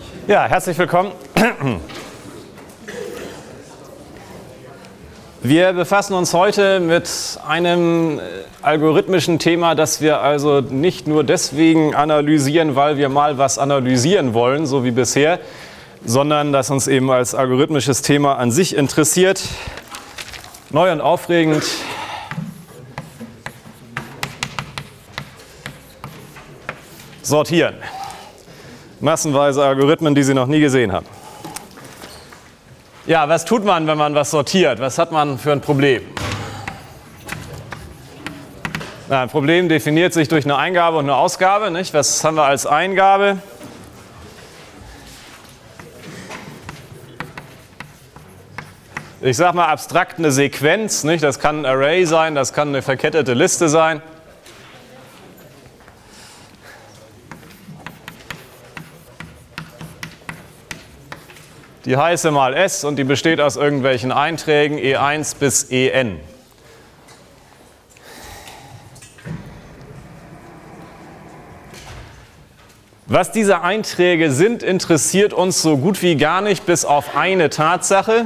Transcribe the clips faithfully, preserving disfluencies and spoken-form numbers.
Ja, herzlich willkommen. Wir befassen uns heute mit einem algorithmischen Thema, das wir also nicht nur deswegen analysieren, weil wir mal was analysieren wollen, so wie bisher, sondern das uns eben als algorithmisches Thema an sich interessiert. Neu und aufregend. Sortieren. Massenweise Algorithmen, die Sie noch nie gesehen haben. Ja, was tut man, wenn man was sortiert? Was hat man für ein Problem? Na, ein Problem definiert sich durch eine Eingabe und eine Ausgabe, nicht? Was haben wir als Eingabe? Ich sage mal abstrakt eine Sequenz, nicht? Das kann ein Array sein, das kann eine verkettete Liste sein. Die heiße mal S und die besteht aus irgendwelchen Einträgen E eins bis E n. Was diese Einträge sind, interessiert uns so gut wie gar nicht, bis auf eine Tatsache.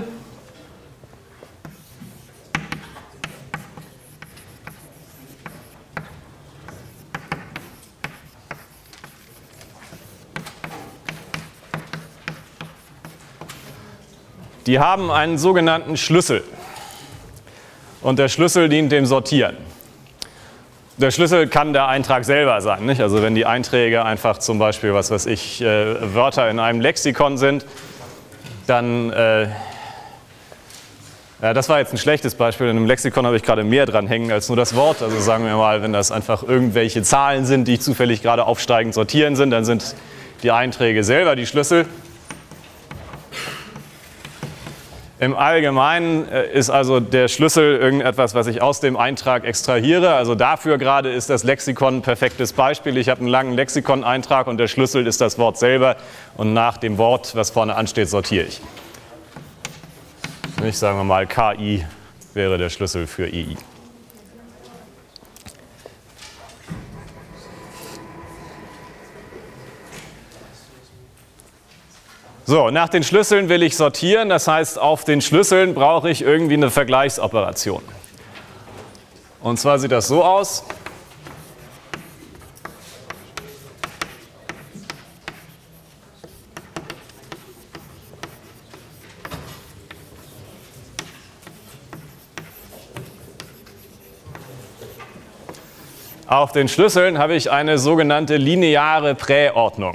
Die haben einen sogenannten Schlüssel und der Schlüssel dient dem Sortieren. Der Schlüssel kann der Eintrag selber sein, nicht? Also wenn die Einträge einfach zum Beispiel, was weiß ich, äh, Wörter in einem Lexikon sind, dann, äh, ja, das war jetzt ein schlechtes Beispiel, in einem Lexikon habe ich gerade mehr dran hängen als nur das Wort. Also sagen wir mal, wenn das einfach irgendwelche Zahlen sind, die zufällig gerade aufsteigend sortieren sind, dann sind die Einträge selber die Schlüssel. Im Allgemeinen ist also der Schlüssel irgendetwas, was ich aus dem Eintrag extrahiere. Also dafür gerade ist das Lexikon ein perfektes Beispiel. Ich habe einen langen Lexikon-Eintrag und der Schlüssel ist das Wort selber. Und nach dem Wort, was vorne ansteht, sortiere ich. Ich sage mal, K I wäre der Schlüssel für E I. So, nach den Schlüsseln will ich sortieren, das heißt, auf den Schlüsseln brauche ich irgendwie eine Vergleichsoperation. Und zwar sieht das so aus. Auf den Schlüsseln habe ich eine sogenannte lineare Präordnung.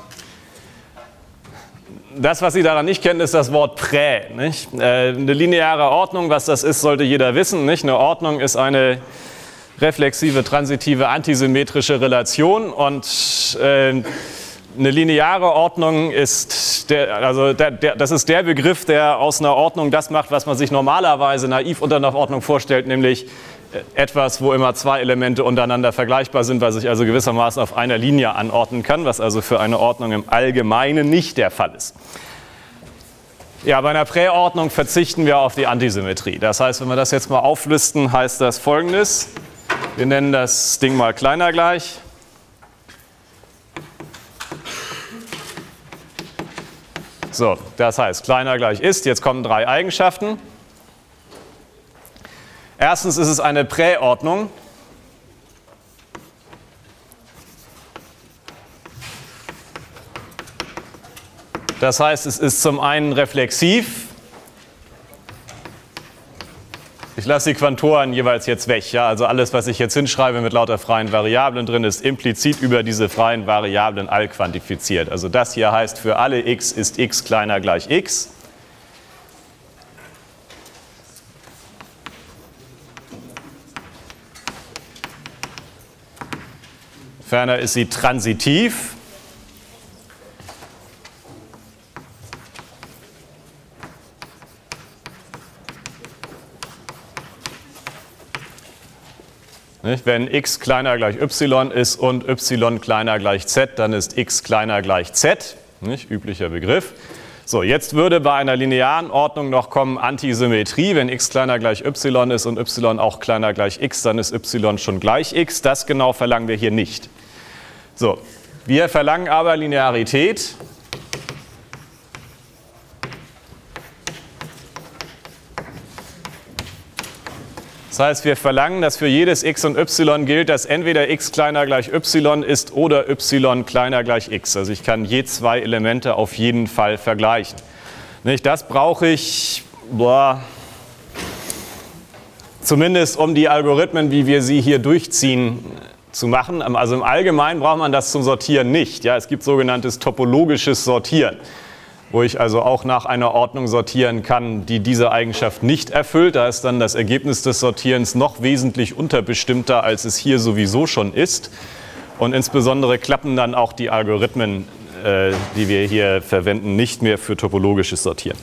Das, was Sie daran nicht kennen, ist das Wort Prä. Nicht? Äh, eine lineare Ordnung, was das ist, sollte jeder wissen. Nicht? Eine Ordnung ist eine reflexive, transitive, antisymmetrische Relation. Und äh, eine lineare Ordnung ist, der, also der, der, das ist der Begriff, der aus einer Ordnung das macht, was man sich normalerweise naiv unter einer Ordnung vorstellt, nämlich etwas, wo immer zwei Elemente untereinander vergleichbar sind, was ich also gewissermaßen auf einer Linie anordnen kann, was also für eine Ordnung im Allgemeinen nicht der Fall ist. Ja, bei einer Präordnung verzichten wir auf die Antisymmetrie. Das heißt, wenn wir das jetzt mal auflisten, heißt das Folgendes. Wir nennen das Ding mal kleiner gleich. So, das heißt, kleiner gleich ist. Jetzt kommen drei Eigenschaften. Erstens ist es eine Präordnung. Das heißt, es ist zum einen reflexiv. Ich lasse die Quantoren jeweils jetzt weg. Ja? Also alles, was ich jetzt hinschreibe mit lauter freien Variablen drin, ist implizit über diese freien Variablen all quantifiziert. Also das hier heißt, für alle x ist x kleiner gleich x. Ferner ist sie transitiv. Nicht? Wenn x kleiner gleich y ist und y kleiner gleich z, dann ist x kleiner gleich z. Nicht? Üblicher Begriff. So, jetzt würde bei einer linearen Ordnung noch kommen Antisymmetrie. Wenn x kleiner gleich y ist und y auch kleiner gleich x, dann ist y schon gleich x. Das genau verlangen wir hier nicht. So, wir verlangen aber Linearität. Das heißt, wir verlangen, dass für jedes x und y gilt, dass entweder x kleiner gleich y ist oder y kleiner gleich x. Also ich kann je zwei Elemente auf jeden Fall vergleichen. Nicht? Das brauche ich, boah, zumindest um die Algorithmen, wie wir sie hier durchziehen, zu machen. Also im Allgemeinen braucht man das zum Sortieren nicht. Ja, es gibt sogenanntes topologisches Sortieren, wo ich also auch nach einer Ordnung sortieren kann, die diese Eigenschaft nicht erfüllt. Da ist dann das Ergebnis des Sortierens noch wesentlich unterbestimmter, als es hier sowieso schon ist. Und insbesondere klappen dann auch die Algorithmen, äh, die wir hier verwenden, nicht mehr für topologisches Sortieren.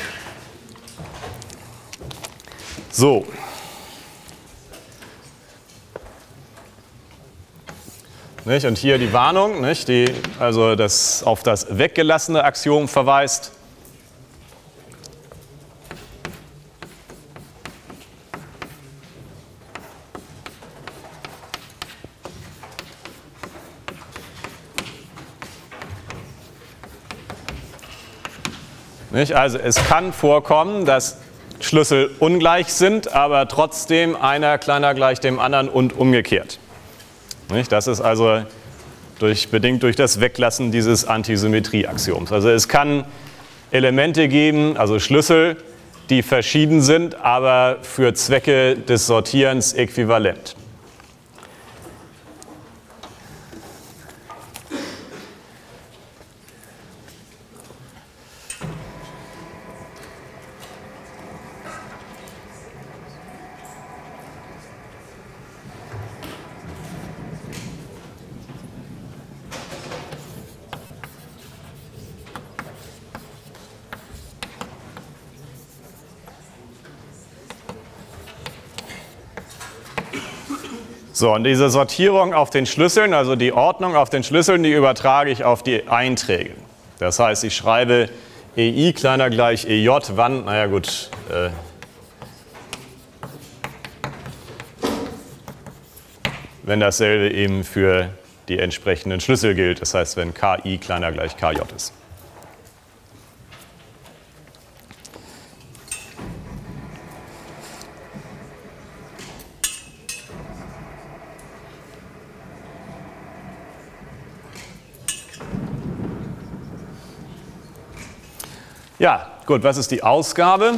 So. Nicht? Und hier die Warnung, nicht? Die also das auf das weggelassene Axiom verweist. Nicht? Also es kann vorkommen, dass Schlüssel ungleich sind, aber trotzdem einer kleiner gleich dem anderen und umgekehrt. Das ist also durch, bedingt durch das Weglassen dieses Antisymmetrieaxioms. Also es kann Elemente geben, also Schlüssel, die verschieden sind, aber für Zwecke des Sortierens äquivalent. So, und diese Sortierung auf den Schlüsseln, also die Ordnung auf den Schlüsseln, die übertrage ich auf die Einträge. Das heißt, ich schreibe E I kleiner gleich E J, wann, naja gut, äh, wenn dasselbe eben für die entsprechenden Schlüssel gilt, das heißt, wenn K I kleiner gleich K J ist. Ja, gut, was ist die Ausgabe?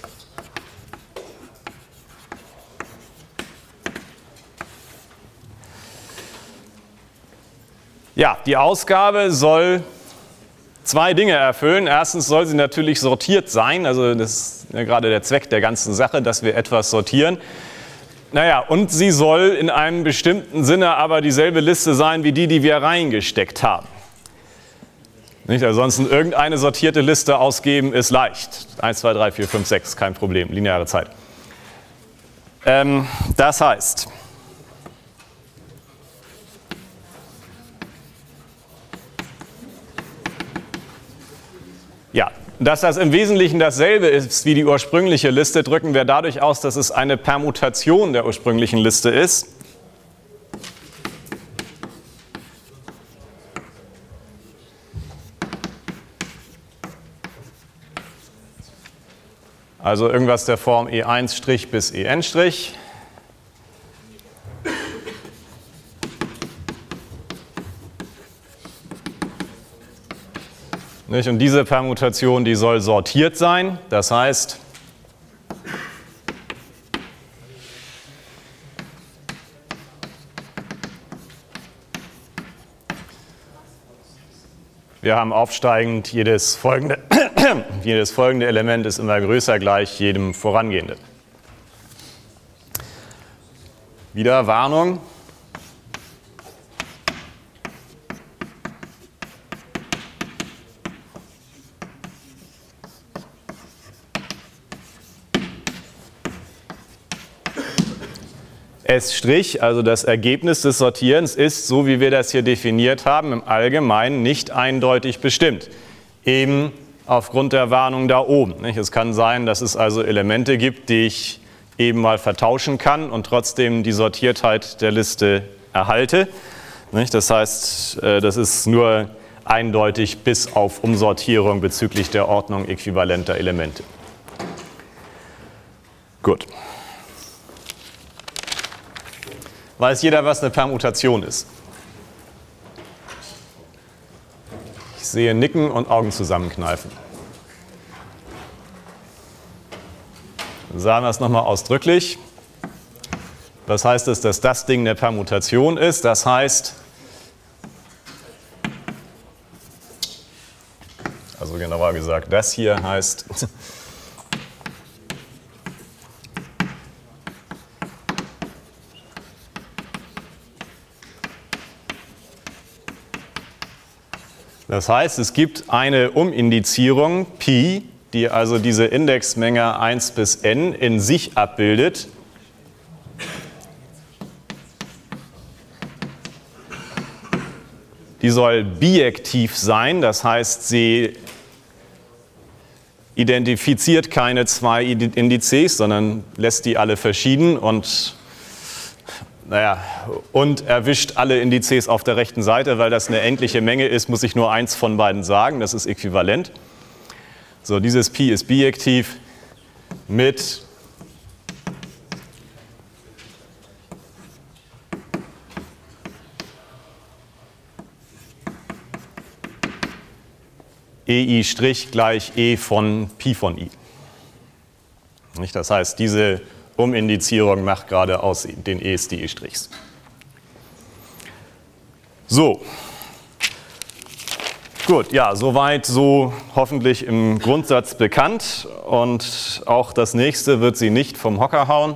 Ja, die Ausgabe soll zwei Dinge erfüllen. Erstens soll sie natürlich sortiert sein, also das ist ja gerade der Zweck der ganzen Sache, dass wir etwas sortieren. Naja, und sie soll in einem bestimmten Sinne aber dieselbe Liste sein wie die, die wir reingesteckt haben. Nicht? Ansonsten irgendeine sortierte Liste ausgeben ist leicht. eins, zwei, drei, vier, fünf, sechs, kein Problem, lineare Zeit. Ähm, das heißt, ja, dass das im Wesentlichen dasselbe ist wie die ursprüngliche Liste, drücken wir dadurch aus, dass es eine Permutation der ursprünglichen Liste ist. Also irgendwas der Form E eins' bis E n'. Nicht? Und diese Permutation, die soll sortiert sein. Das heißt, wir haben aufsteigend, jedes folgende, jedes folgende Element ist immer größer gleich jedem vorangehenden. Wieder Warnung. S', also das Ergebnis des Sortierens, ist, so wie wir das hier definiert haben, im Allgemeinen nicht eindeutig bestimmt. Eben aufgrund der Warnung da oben. Es kann sein, dass es also Elemente gibt, die ich eben mal vertauschen kann und trotzdem die Sortiertheit der Liste erhalte. Das heißt, das ist nur eindeutig bis auf Umsortierung bezüglich der Ordnung äquivalenter Elemente. Gut. Weiß jeder, was eine Permutation ist? Ich sehe Nicken und Augen zusammenkneifen. Dann sagen wir es nochmal ausdrücklich. Was heißt es, dass das Ding eine Permutation ist? Das heißt, also genauer gesagt, das hier heißt, das heißt, es gibt eine Umindizierung Pi, die also diese Indexmenge eins bis n in sich abbildet. Die soll bijektiv sein, das heißt, sie identifiziert keine zwei Indizes, sondern lässt die alle verschieden und, naja, und erwischt alle Indizes auf der rechten Seite. Weil das eine endliche Menge ist, muss ich nur eins von beiden sagen, das ist äquivalent. So, dieses Pi ist bijektiv mit E I' gleich E von Pi von I. Nicht? Das heißt, diese Umindizierung macht gerade aus den E's die E'. So. Gut, ja, soweit so hoffentlich im Grundsatz bekannt. Und auch das nächste wird Sie nicht vom Hocker hauen.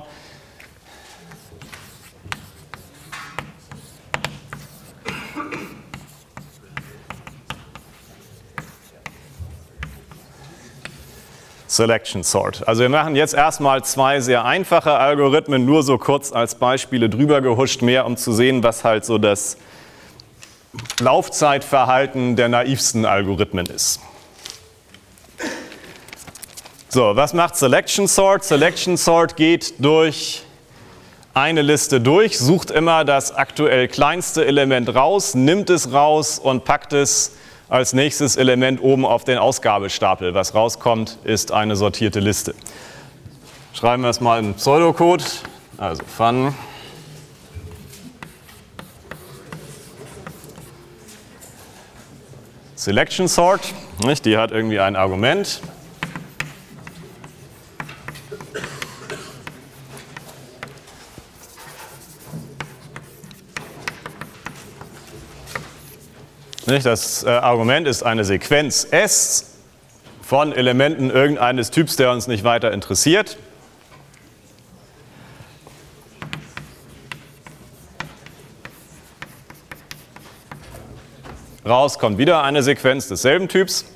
Selection Sort. Also wir machen jetzt erstmal zwei sehr einfache Algorithmen, nur so kurz als Beispiele drüber gehuscht, mehr um zu sehen, was halt so das Laufzeitverhalten der naivsten Algorithmen ist. So, was macht Selection Sort? Selection Sort geht durch eine Liste durch, sucht immer das aktuell kleinste Element raus, nimmt es raus und packt es als nächstes Element oben auf den Ausgabestapel. Was rauskommt, ist eine sortierte Liste. Schreiben wir es mal in Pseudocode. Also fun. Selection Sort, nicht? Die hat irgendwie ein Argument. Das äh, Argument ist eine Sequenz S von Elementen irgendeines Typs, der uns nicht weiter interessiert. Raus kommt wieder eine Sequenz desselben Typs.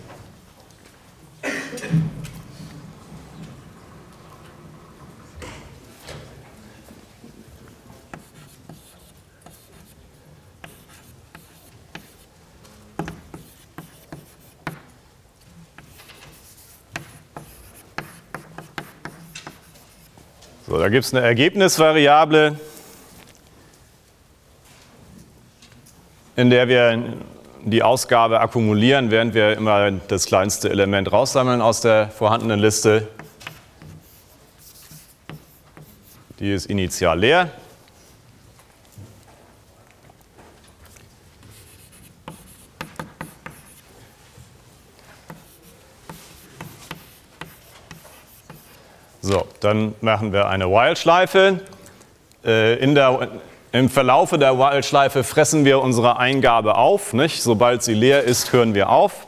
So, da gibt es eine Ergebnisvariable, in der wir die Ausgabe akkumulieren, während wir immer das kleinste Element raussammeln aus der vorhandenen Liste. Die ist initial leer. So, dann machen wir eine While-Schleife. Äh, in der, Im Verlaufe der While-Schleife fressen wir unsere Eingabe auf. Nicht? Sobald sie leer ist, hören wir auf.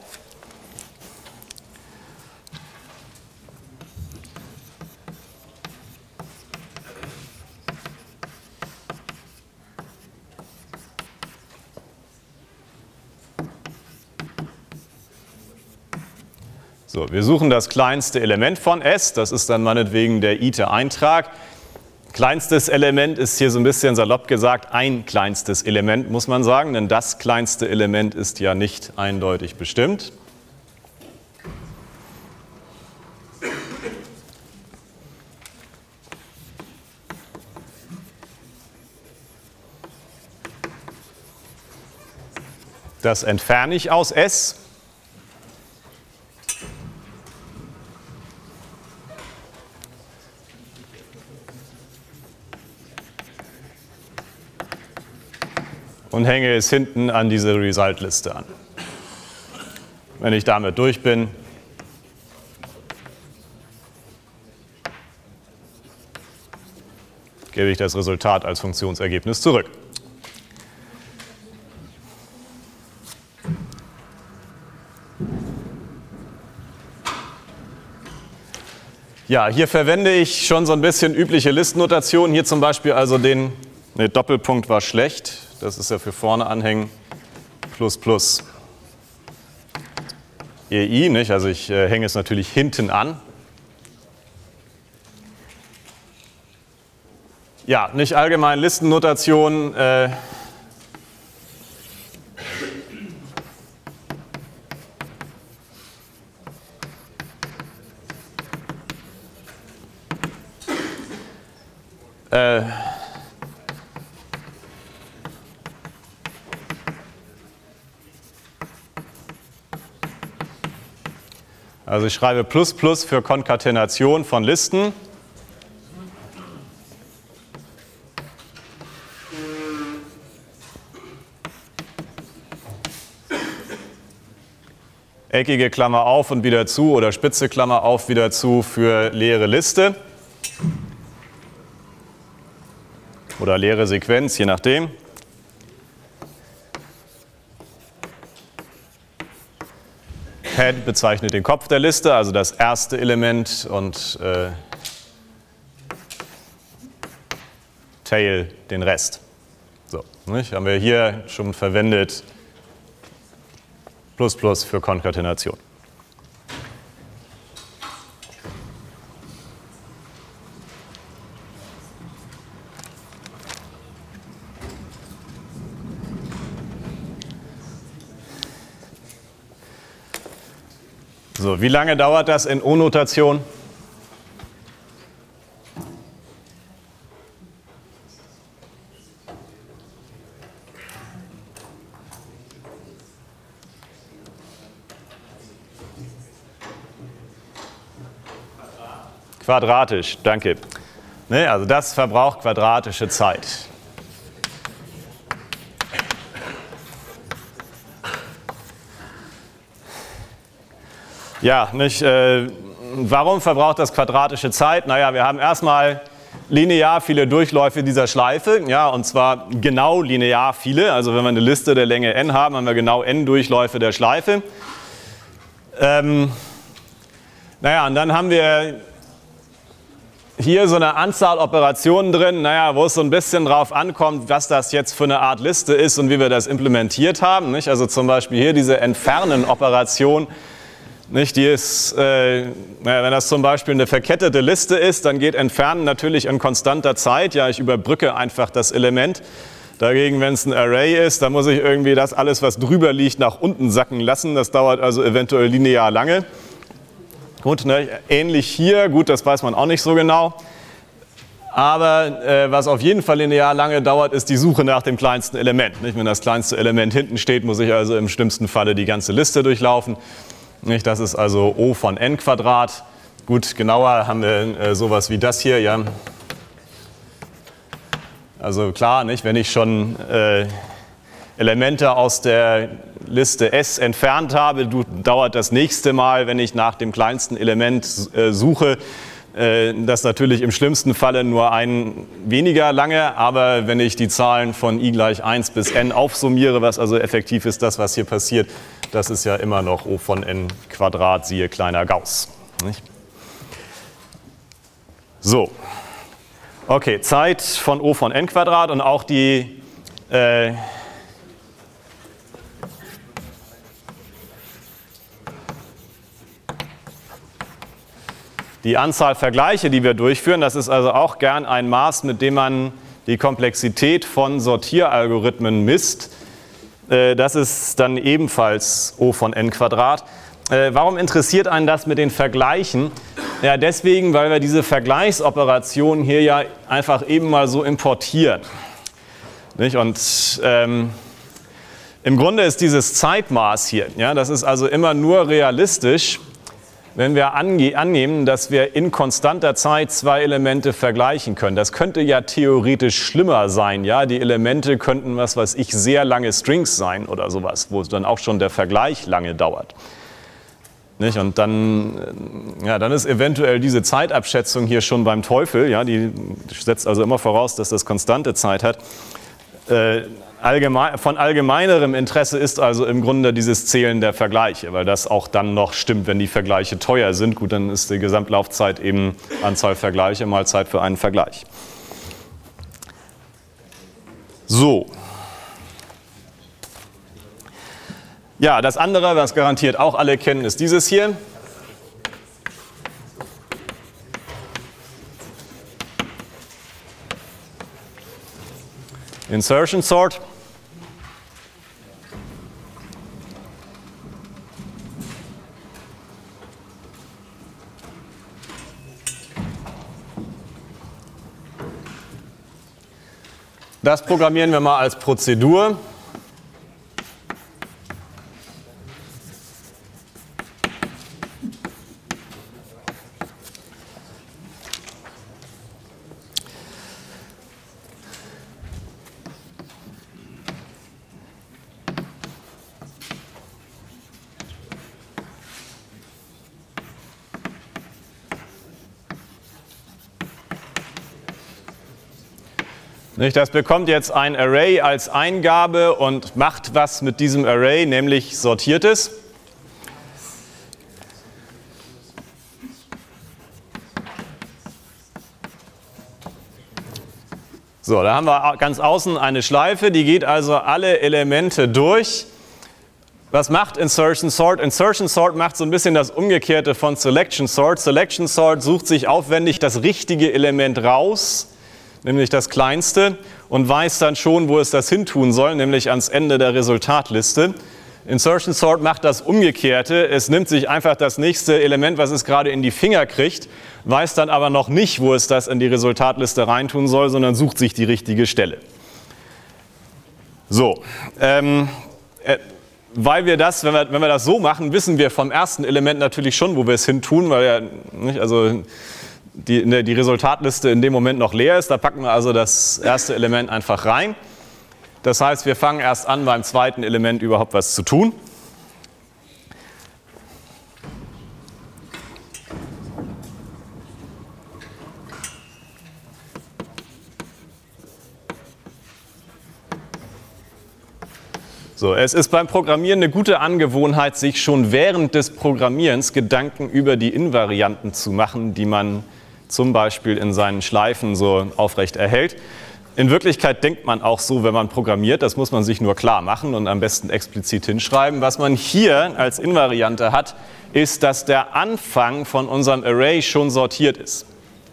So, wir suchen das kleinste Element von S, das ist dann meinetwegen der ite-Eintrag. Kleinstes Element ist hier so ein bisschen salopp gesagt ein kleinstes Element, muss man sagen, denn das kleinste Element ist ja nicht eindeutig bestimmt. Das entferne ich aus S. und hänge es hinten an diese Result-Liste an. Wenn ich damit durch bin, gebe ich das Resultat als Funktionsergebnis zurück. Ja, hier verwende ich schon so ein bisschen übliche Listennotationen. Hier zum Beispiel also den, ne, Doppelpunkt war schlecht, das ist ja für vorne anhängen, plus plus E I, nicht? Also ich äh, hänge es natürlich hinten an. Ja, nicht allgemein Listennotation. Äh, äh, also ich schreibe plus plus für Konkatenation von Listen. Eckige Klammer auf und wieder zu oder spitze Klammer auf, wieder zu für leere Liste oder leere Sequenz, je nachdem. Head bezeichnet den Kopf der Liste, also das erste Element, und äh, Tail den Rest. So, nicht? Haben wir hier schon verwendet. Plus plus für Konkatenation. So, wie lange dauert das in O-Notation? Quadratisch, danke. Ne, also das verbraucht quadratische Zeit. Ja, nicht, äh, warum verbraucht das quadratische Zeit? Naja, wir haben erstmal linear viele Durchläufe dieser Schleife, ja, und zwar genau linear viele. Also wenn wir eine Liste der Länge n haben, haben wir genau n Durchläufe der Schleife. Ähm, naja, und dann haben wir hier so eine Anzahl Operationen drin, naja, wo es so ein bisschen drauf ankommt, was das jetzt für eine Art Liste ist und wie wir das implementiert haben. Nicht? Also zum Beispiel hier diese Entfernen-Operation, nicht? Die ist, äh, naja, wenn das zum Beispiel eine verkettete Liste ist, dann geht Entfernen natürlich in konstanter Zeit. Ja, ich überbrücke einfach das Element. Dagegen, wenn es ein Array ist, dann muss ich irgendwie das alles, was drüber liegt, nach unten sacken lassen. Das dauert also eventuell linear lange. Gut, ne, ähnlich hier, gut, das weiß man auch nicht so genau. Aber äh, was auf jeden Fall linear lange dauert, ist die Suche nach dem kleinsten Element. Nicht? Wenn das kleinste Element hinten steht, muss ich also im schlimmsten Falle die ganze Liste durchlaufen. Nicht? Das ist also O von n Quadrat. Gut, genauer haben wir äh, sowas wie das hier. Ja. Also klar, nicht? Wenn ich schon äh, Elemente aus der Liste S entfernt habe, dauert das nächste Mal, wenn ich nach dem kleinsten Element äh, suche, äh, das natürlich im schlimmsten Falle nur ein weniger lange, aber wenn ich die Zahlen von i gleich eins bis n aufsummiere, was also effektiv ist, das, was hier passiert, das ist ja immer noch O von n Quadrat, siehe kleiner Gauss. Nicht? So, okay, Zeit von O von n Quadrat und auch die äh, Die Anzahl Vergleiche, die wir durchführen, das ist also auch gern ein Maß, mit dem man die Komplexität von Sortieralgorithmen misst. Das ist dann ebenfalls O von n Quadrat. Warum interessiert einen das mit den Vergleichen? Ja, deswegen, weil wir diese Vergleichsoperationen hier ja einfach eben mal so importieren. Nicht? Und ähm, im Grunde ist dieses Zeitmaß hier, ja, das ist also immer nur realistisch, wenn wir ange- annehmen, dass wir in konstanter Zeit zwei Elemente vergleichen können. Das könnte ja theoretisch schlimmer sein. Ja? Die Elemente könnten, was weiß ich, sehr lange Strings sein oder sowas, wo dann auch schon der Vergleich lange dauert. Nicht? Und dann, ja, dann ist eventuell diese Zeitabschätzung hier schon beim Teufel. Ja? Die setzt also immer voraus, dass das konstante Zeit hat. Äh, Allgemein, von allgemeinerem Interesse ist also im Grunde dieses Zählen der Vergleiche, weil das auch dann noch stimmt, wenn die Vergleiche teuer sind. Gut, dann ist die Gesamtlaufzeit eben Anzahl Vergleiche mal Zeit für einen Vergleich. So. Ja, das andere, was garantiert auch alle kennen, ist dieses hier. Insertion Sort. Das programmieren wir mal als Prozedur. Das bekommt jetzt ein Array als Eingabe und macht was mit diesem Array, nämlich sortiert es. So, da haben wir ganz außen eine Schleife, die geht also alle Elemente durch. Was macht Insertion Sort? Insertion Sort macht so ein bisschen das Umgekehrte von Selection Sort. Selection Sort sucht sich aufwendig das richtige Element raus, nämlich das kleinste, und weiß dann schon, wo es das hin tun soll, nämlich ans Ende der Resultatliste. Insertion Sort macht das Umgekehrte. Es nimmt sich einfach das nächste Element, was es gerade in die Finger kriegt, weiß dann aber noch nicht, wo es das in die Resultatliste reintun soll, sondern sucht sich die richtige Stelle. So, ähm, äh, weil wir das, wenn wir, wenn wir das so machen, wissen wir vom ersten Element natürlich schon, wo wir es hin tun, weil ja, nicht, also Die, die Resultatliste in dem Moment noch leer ist. Da packen wir also das erste Element einfach rein. Das heißt, wir fangen erst an, beim zweiten Element überhaupt was zu tun. So, es ist beim Programmieren eine gute Angewohnheit, sich schon während des Programmierens Gedanken über die Invarianten zu machen, die man zum Beispiel in seinen Schleifen so aufrecht erhält. In Wirklichkeit denkt man auch so, wenn man programmiert, das muss man sich nur klar machen und am besten explizit hinschreiben. Was man hier als Invariante hat, ist, dass der Anfang von unserem Array schon sortiert ist.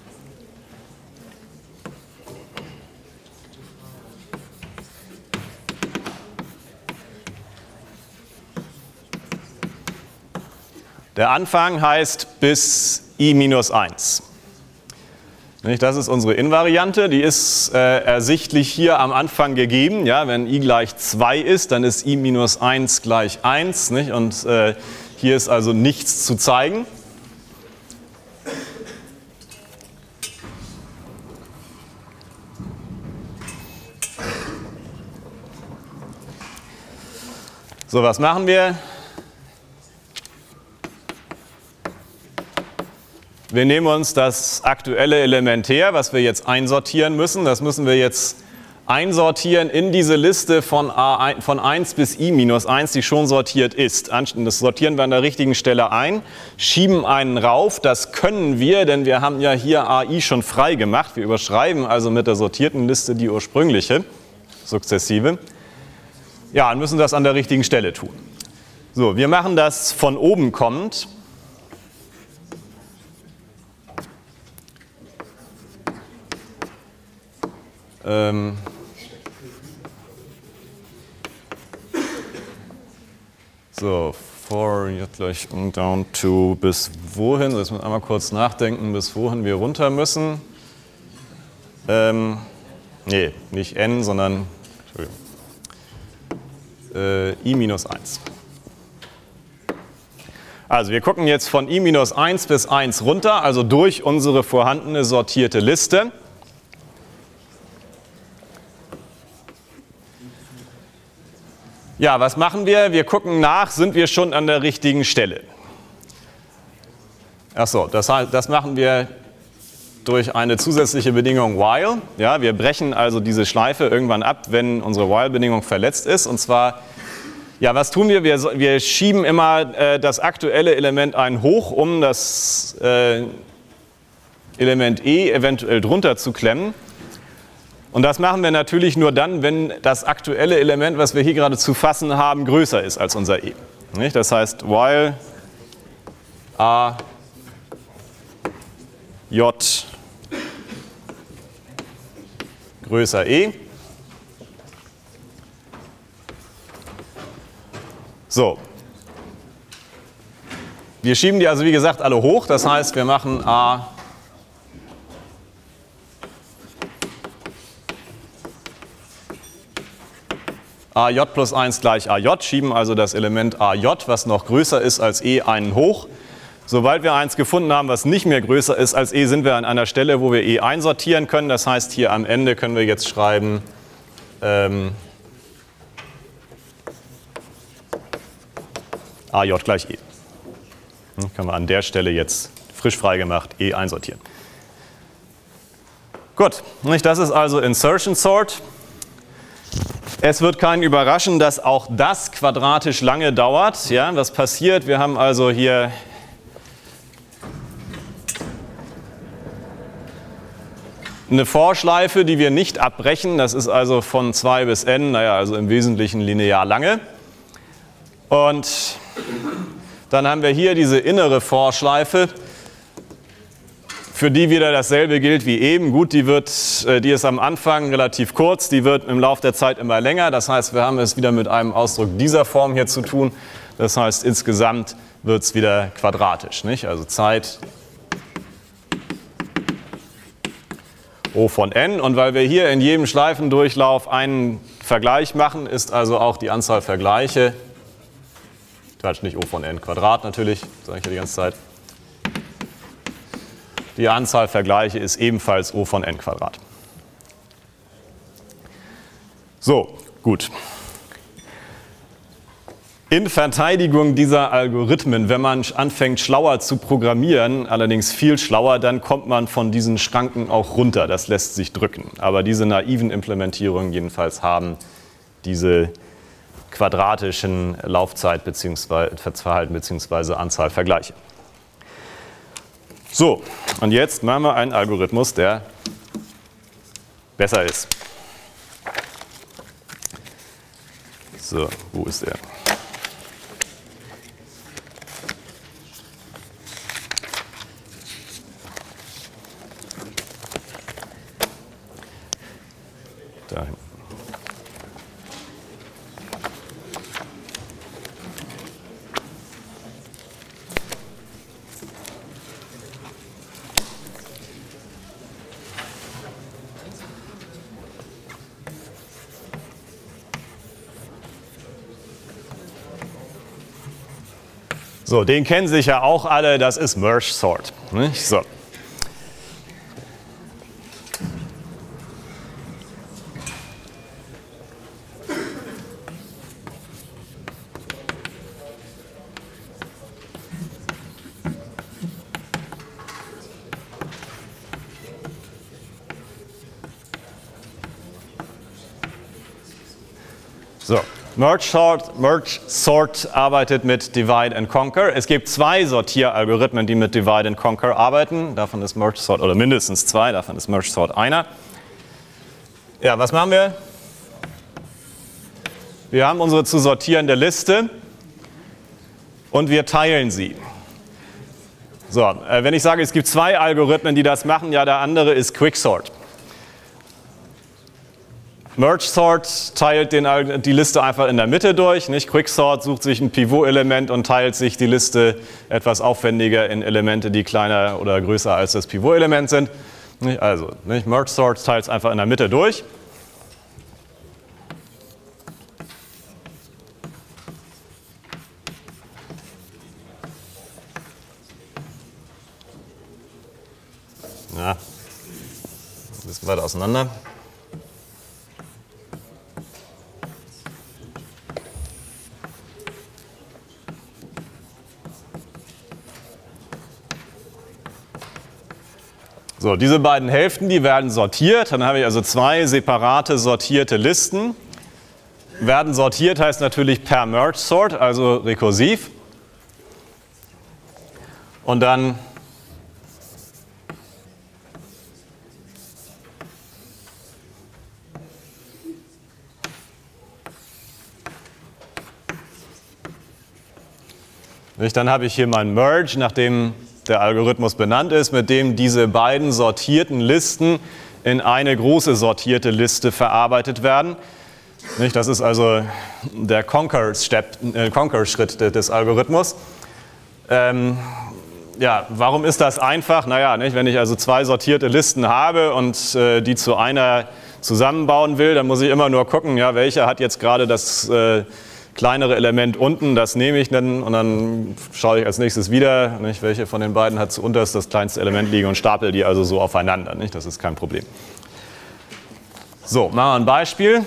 Der Anfang heißt bis i minus eins. Das ist unsere Invariante, die ist äh, ersichtlich hier am Anfang gegeben. Ja, wenn i gleich zwei ist, dann ist i minus eins gleich eins. Nicht? Und äh, hier ist also nichts zu zeigen. So, was machen wir? Wir nehmen uns das aktuelle Element her, was wir jetzt einsortieren müssen. Das müssen wir jetzt einsortieren in diese Liste von, A, von eins bis i minus eins, die schon sortiert ist. Das sortieren wir an der richtigen Stelle ein, schieben einen rauf. Das können wir, denn wir haben ja hier A I schon frei gemacht. Wir überschreiben also mit der sortierten Liste die ursprüngliche, sukzessive. Ja, und müssen das an der richtigen Stelle tun. So, wir machen das von oben kommend. Ähm so, for jetzt gleich down to bis wohin, das müssen wir einmal kurz nachdenken, bis wohin wir runter müssen. Ähm, nee, nicht n, sondern äh, i minus eins. Also wir gucken jetzt von i minus eins bis eins runter, also durch unsere vorhandene sortierte Liste. Ja, was machen wir? Wir gucken nach, sind wir schon an der richtigen Stelle? Achso, das heißt, das machen wir durch eine zusätzliche Bedingung while. Ja, wir brechen also diese Schleife irgendwann ab, wenn unsere while-Bedingung verletzt ist. Und zwar, ja, was tun wir? Wir, wir schieben immer äh, das aktuelle Element ein hoch, um das äh, Element e eventuell drunter zu klemmen. Und das machen wir natürlich nur dann, wenn das aktuelle Element, was wir hier gerade zu fassen haben, größer ist als unser e. Nicht? Das heißt, while a j größer e. So. Wir schieben die also wie gesagt alle hoch, das heißt, wir machen a aj plus eins gleich aj, schieben also das Element aj, was noch größer ist als e, einen hoch. Sobald wir eins gefunden haben, was nicht mehr größer ist als e, sind wir an einer Stelle, wo wir e einsortieren können. Das heißt, hier am Ende können wir jetzt schreiben, ähm, aj gleich e. Dann können wir an der Stelle jetzt frisch freigemacht e einsortieren. Gut, das ist also Insertion Sort. Es wird keinen überraschen, dass auch das quadratisch lange dauert. Ja, was passiert? Wir haben also hier eine Vorschleife, die wir nicht abbrechen. Das ist also von zwei bis n, naja, also im Wesentlichen linear lange. Und dann haben wir hier diese innere Vorschleife, für die wieder dasselbe gilt wie eben. Gut, die, wird, die ist am Anfang relativ kurz, die wird im Laufe der Zeit immer länger. Das heißt, wir haben es wieder mit einem Ausdruck dieser Form hier zu tun. Das heißt, insgesamt wird es wieder quadratisch, nicht? Also Zeit O von n. Und weil wir hier in jedem Schleifendurchlauf einen Vergleich machen, ist also auch die Anzahl Vergleiche, Quatsch, nicht O von n Quadrat natürlich, sage ich ja die ganze Zeit. Die Anzahl Vergleiche ist ebenfalls O von n Quadrat. So, gut. In Verteidigung dieser Algorithmen, wenn man anfängt schlauer zu programmieren, allerdings viel schlauer, dann kommt man von diesen Schranken auch runter. Das lässt sich drücken. Aber diese naiven Implementierungen jedenfalls haben diese quadratischen Laufzeit bzw. Verhalten bzw. Anzahl Vergleiche. So, und jetzt machen wir einen Algorithmus, der besser ist. So, wo ist der? Dahin. So, den kennen sicher auch alle, das ist Merge Sort. Nicht? So. So. Merge Sort, Merge Sort arbeitet mit Divide and Conquer. Es gibt zwei Sortieralgorithmen, die mit Divide and Conquer arbeiten. Davon ist Merge Sort, oder mindestens zwei, davon ist Merge Sort einer. Ja, was machen wir? Wir haben unsere zu sortierende Liste und wir teilen sie. So, äh, wenn ich sage, es gibt zwei Algorithmen, die das machen, ja, der andere ist Quicksort. Merge Sort teilt den, die Liste einfach in der Mitte durch. Nicht? Quicksort sucht sich ein Pivot-Element und teilt sich die Liste etwas aufwendiger in Elemente, die kleiner oder größer als das Pivot-Element sind. Nicht? Also, nicht? Merge Sort teilt es einfach in der Mitte durch. Ja, ein bisschen weiter auseinander. So, diese beiden Hälften, die werden sortiert. Dann habe ich also zwei separate sortierte Listen. Werden sortiert heißt natürlich per Merge Sort, also rekursiv. Und dann dann habe ich hier mein Merge, nachdem der Algorithmus benannt ist, mit dem diese beiden sortierten Listen in eine große sortierte Liste verarbeitet werden. Das ist also der Conquer-Schritt des Algorithmus. Ähm, ja, warum ist das einfach? Naja, nicht, wenn ich also zwei sortierte Listen habe und äh, die zu einer zusammenbauen will, dann muss ich immer nur gucken, ja, welcher hat jetzt gerade das äh, kleinere Element unten, das nehme ich dann und dann schaue ich als nächstes wieder, nicht, welche von den beiden hat zuunterst das kleinste Element liegen und stapel die also so aufeinander. Nicht? Das ist kein Problem. So, machen wir ein Beispiel.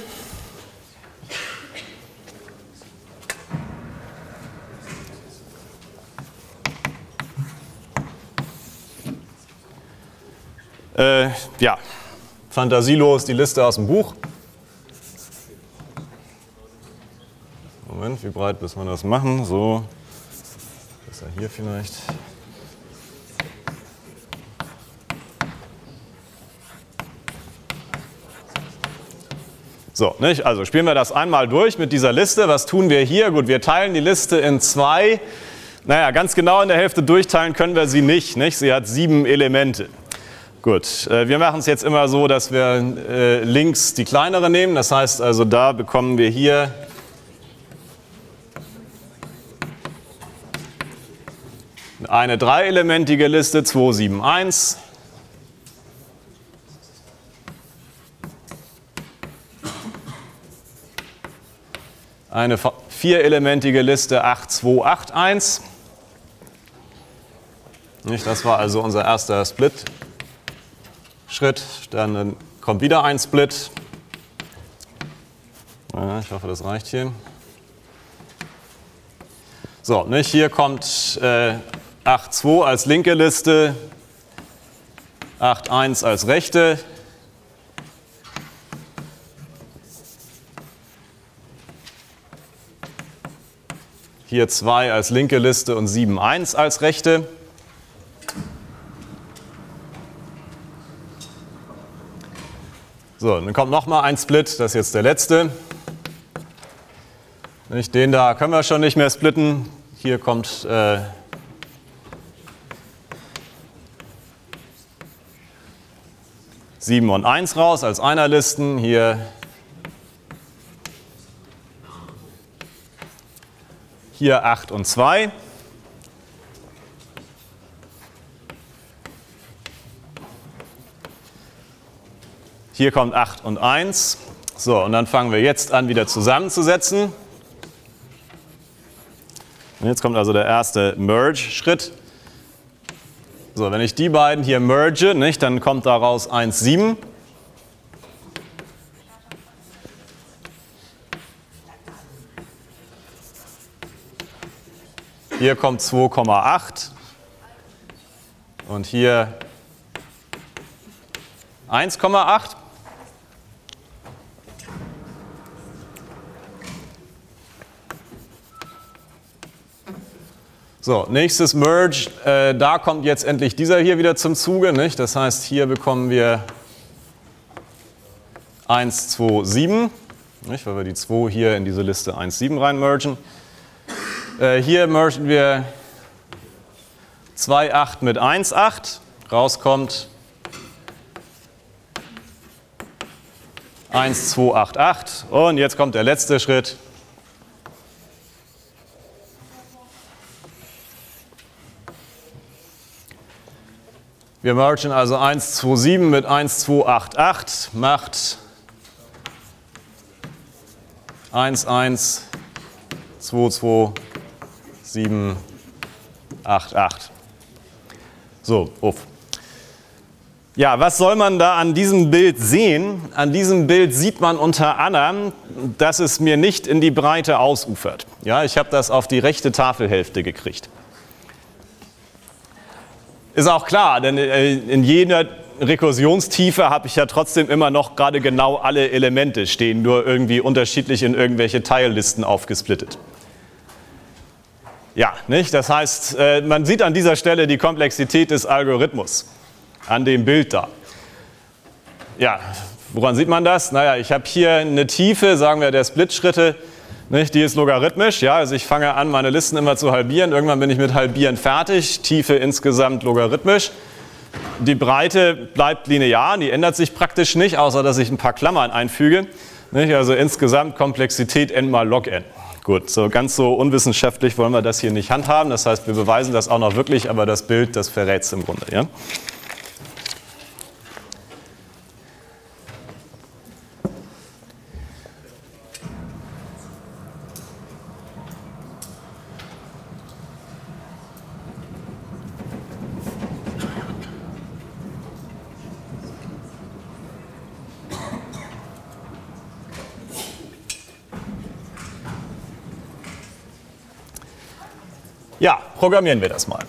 Äh, ja, fantasielos die Liste aus dem Buch. Moment, wie breit müssen wir das machen? So, besser hier vielleicht. So, nicht? Also spielen wir das einmal durch mit dieser Liste. Was tun wir hier? Gut, wir teilen die Liste in zwei. Naja, ganz genau in der Hälfte durchteilen können wir sie nicht. nicht? Sie hat sieben Elemente. Gut, äh, wir machen es jetzt immer so, dass wir äh, links die kleinere nehmen. Das heißt also, da bekommen wir hier eine dreielementige Liste, zwei, sieben, eins. Eine vierelementige Liste, acht, zwei, acht, eins. Das war also unser erster Split-Schritt. Dann kommt wieder ein Split. Ja, ich hoffe, das reicht hier. So, nicht? Hier kommt äh, acht, zwei als linke Liste, acht, eins als rechte. Hier zwei als linke Liste und sieben, eins als rechte. So, dann kommt nochmal ein Split, das ist jetzt der letzte. Den da können wir schon nicht mehr splitten. Hier kommt äh, sieben und eins raus als Einerlisten. Hier Hier acht und zwei. Hier kommt acht und eins. So, und dann fangen wir jetzt an, wieder zusammenzusetzen. Und jetzt kommt also der erste Merge-Schritt. So, wenn ich die beiden hier merge, nicht, dann kommt daraus eins, sieben. Hier kommt zwei Komma acht und hier eins Komma acht. So, nächstes Merge, äh, da kommt jetzt endlich dieser hier wieder zum Zuge. Nicht? Das heißt, hier bekommen wir eins, zwei, sieben, nicht? Weil wir die zwei hier in diese Liste eins, sieben rein mergen. Äh, hier mergen wir zwei, acht mit eins, acht. Rauskommt eins, zwei, acht, acht. Und jetzt kommt der letzte Schritt. Wir mergen also eins, zwei, sieben mit eins, zwei, acht, acht, macht eins, eins, zwei, zwei, sieben, acht, acht. So, uff. Ja, was soll man da an diesem Bild sehen? An diesem Bild sieht man unter anderem, dass es mir nicht in die Breite ausufert. Ja, ich habe das auf die rechte Tafelhälfte gekriegt. Ist auch klar, denn in jeder Rekursionstiefe habe ich ja trotzdem immer noch gerade genau alle Elemente stehen, nur irgendwie unterschiedlich in irgendwelche Teillisten aufgesplittet. Ja, nicht? Das heißt, man sieht an dieser Stelle die Komplexität des Algorithmus an dem Bild da. Ja, woran sieht man das? Naja, ich habe hier eine Tiefe, sagen wir der Splitschritte, nicht? Die ist logarithmisch. Ja, also ich fange an, meine Listen immer zu halbieren. Irgendwann bin ich mit Halbieren fertig. Tiefe insgesamt logarithmisch. Die Breite bleibt linear, die ändert sich praktisch nicht, außer dass ich ein paar Klammern einfüge. Nicht? Also insgesamt Komplexität n mal log n. Gut, so ganz so unwissenschaftlich wollen wir das hier nicht handhaben. Das heißt, wir beweisen das auch noch wirklich, aber das Bild, das verrät es im Grunde. Ja? Ja, programmieren wir das mal.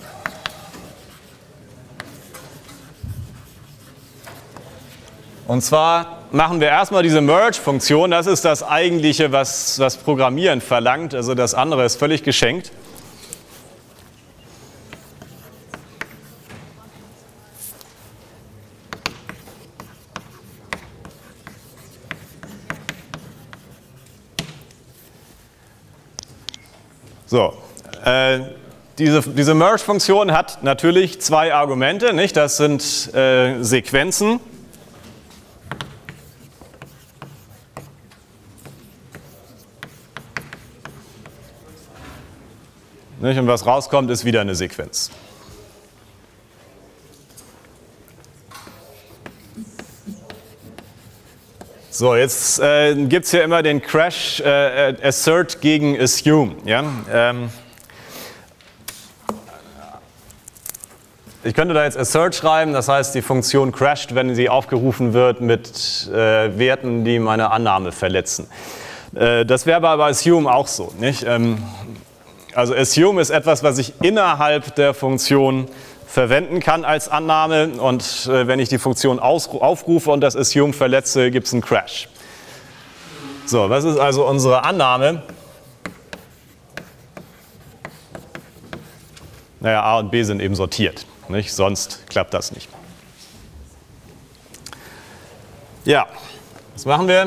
Und zwar machen wir erstmal diese Merge-Funktion. Das ist das Eigentliche, was, was Programmieren verlangt. Also das andere ist völlig geschenkt. So. Äh, Diese, diese Merge-Funktion hat natürlich zwei Argumente, nicht? Das sind äh, Sequenzen. Nicht? Und was rauskommt, ist wieder eine Sequenz. So, jetzt äh, gibt es hier immer den Crash äh, Assert gegen Assume. Ja? Ähm, Ich könnte da jetzt assert schreiben, das heißt, die Funktion crasht, wenn sie aufgerufen wird mit äh, Werten, die meine Annahme verletzen. Äh, das wäre aber bei assume auch so, nicht? Ähm, also assume ist etwas, was ich innerhalb der Funktion verwenden kann als Annahme, und äh, wenn ich die Funktion aufrufe und das assume verletze, gibt es einen Crash. So, was ist also unsere Annahme? Naja, A und B sind eben sortiert. Nicht? Sonst klappt das nicht. Ja, was machen wir?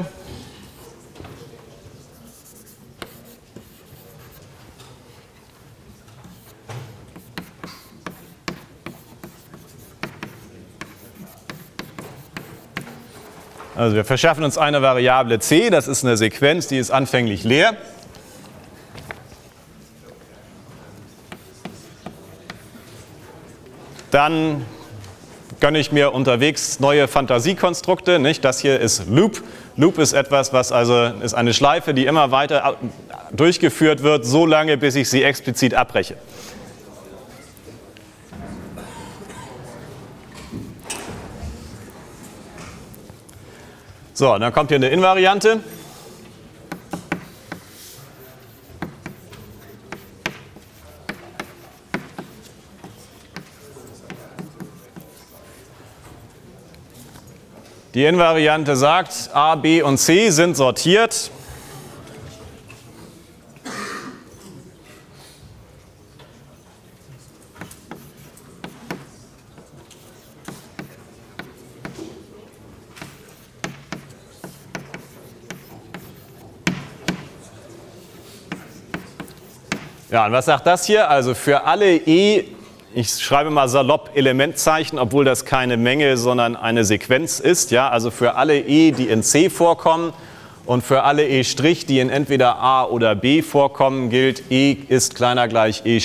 Also wir verschaffen uns eine Variable c, das ist eine Sequenz, die ist anfänglich leer. Dann gönne ich mir unterwegs neue Fantasiekonstrukte. Nicht? Das hier ist Loop. Loop ist etwas, was also ist eine Schleife, die immer weiter durchgeführt wird, so lange, bis ich sie explizit abbreche. So, dann kommt hier eine Invariante. Die Invariante sagt, A, B und C sind sortiert. Ja, und was sagt das hier? Also für alle E, ich schreibe mal salopp Elementzeichen, obwohl das keine Menge, sondern eine Sequenz ist. Ja? Also für alle E, die in C vorkommen, und für alle E', die in entweder A oder B vorkommen, gilt E ist kleiner gleich E'.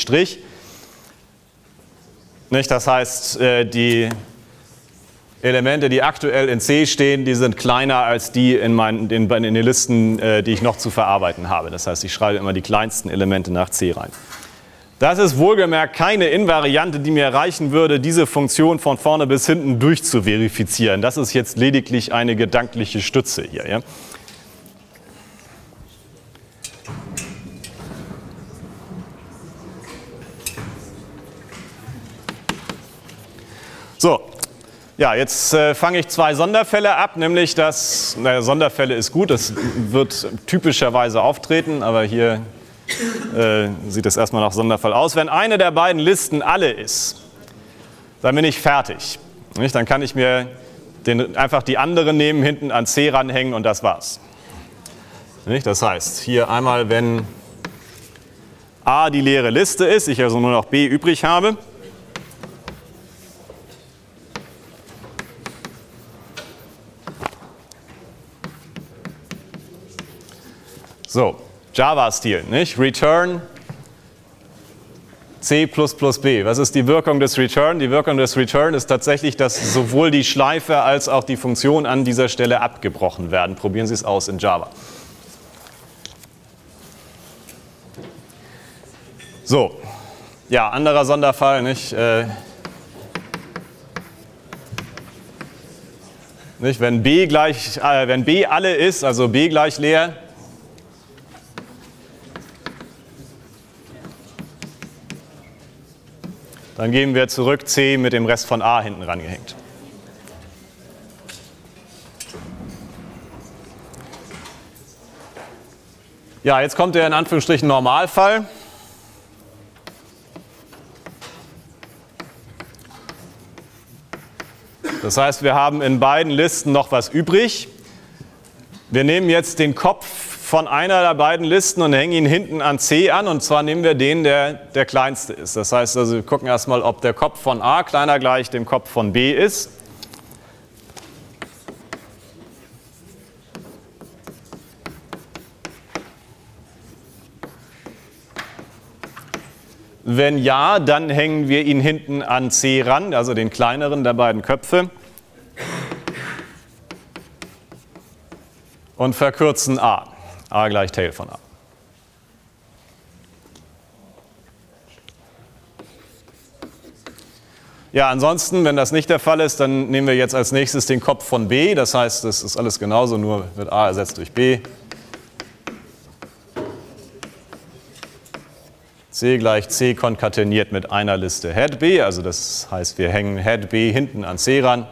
Nicht? Das heißt, die Elemente, die aktuell in C stehen, die sind kleiner als die in, meinen, in, in den Listen, die ich noch zu verarbeiten habe. Das heißt, ich schreibe immer die kleinsten Elemente nach C rein. Das ist wohlgemerkt keine Invariante, die mir reichen würde, diese Funktion von vorne bis hinten durchzuverifizieren. Das ist jetzt lediglich eine gedankliche Stütze hier. Ja? So, ja, jetzt äh, fange ich zwei Sonderfälle ab, nämlich das, naja, Sonderfälle ist gut, das wird typischerweise auftreten, aber hier äh, sieht es erstmal nach Sonderfall aus. Wenn eine der beiden Listen alle ist, dann bin ich fertig. Nicht? Dann kann ich mir den, einfach die andere nehmen, hinten an C ranhängen und das war's. Nicht? Das heißt, hier einmal, wenn A die leere Liste ist, ich also nur noch B übrig habe, so, Java-Stil, nicht? Return C plus plus B. Was ist die Wirkung des Return? Die Wirkung des Return ist tatsächlich, dass sowohl die Schleife als auch die Funktion an dieser Stelle abgebrochen werden. Probieren Sie es aus in Java. So, ja, anderer Sonderfall, nicht? Äh, nicht? Wenn B gleich, äh, wenn B alle ist, also B gleich leer, dann geben wir zurück C mit dem Rest von A hinten rangehängt. Ja, jetzt kommt der in Anführungsstrichen Normalfall. Das heißt, wir haben in beiden Listen noch was übrig. Wir nehmen jetzt den Kopf von einer der beiden Listen und hängen ihn hinten an C an, und zwar nehmen wir den, der der kleinste ist. Das heißt also, wir gucken erstmal, ob der Kopf von A kleiner gleich dem Kopf von B ist. Wenn ja, dann hängen wir ihn hinten an C ran, also den kleineren der beiden Köpfe, und verkürzen A. A gleich Tail von A. Ja, ansonsten, wenn das nicht der Fall ist, dann nehmen wir jetzt als nächstes den Kopf von B. Das heißt, das ist alles genauso, nur wird A ersetzt durch B. C gleich C konkateniert mit einer Liste Head B. Also das heißt, wir hängen Head B hinten an C ran.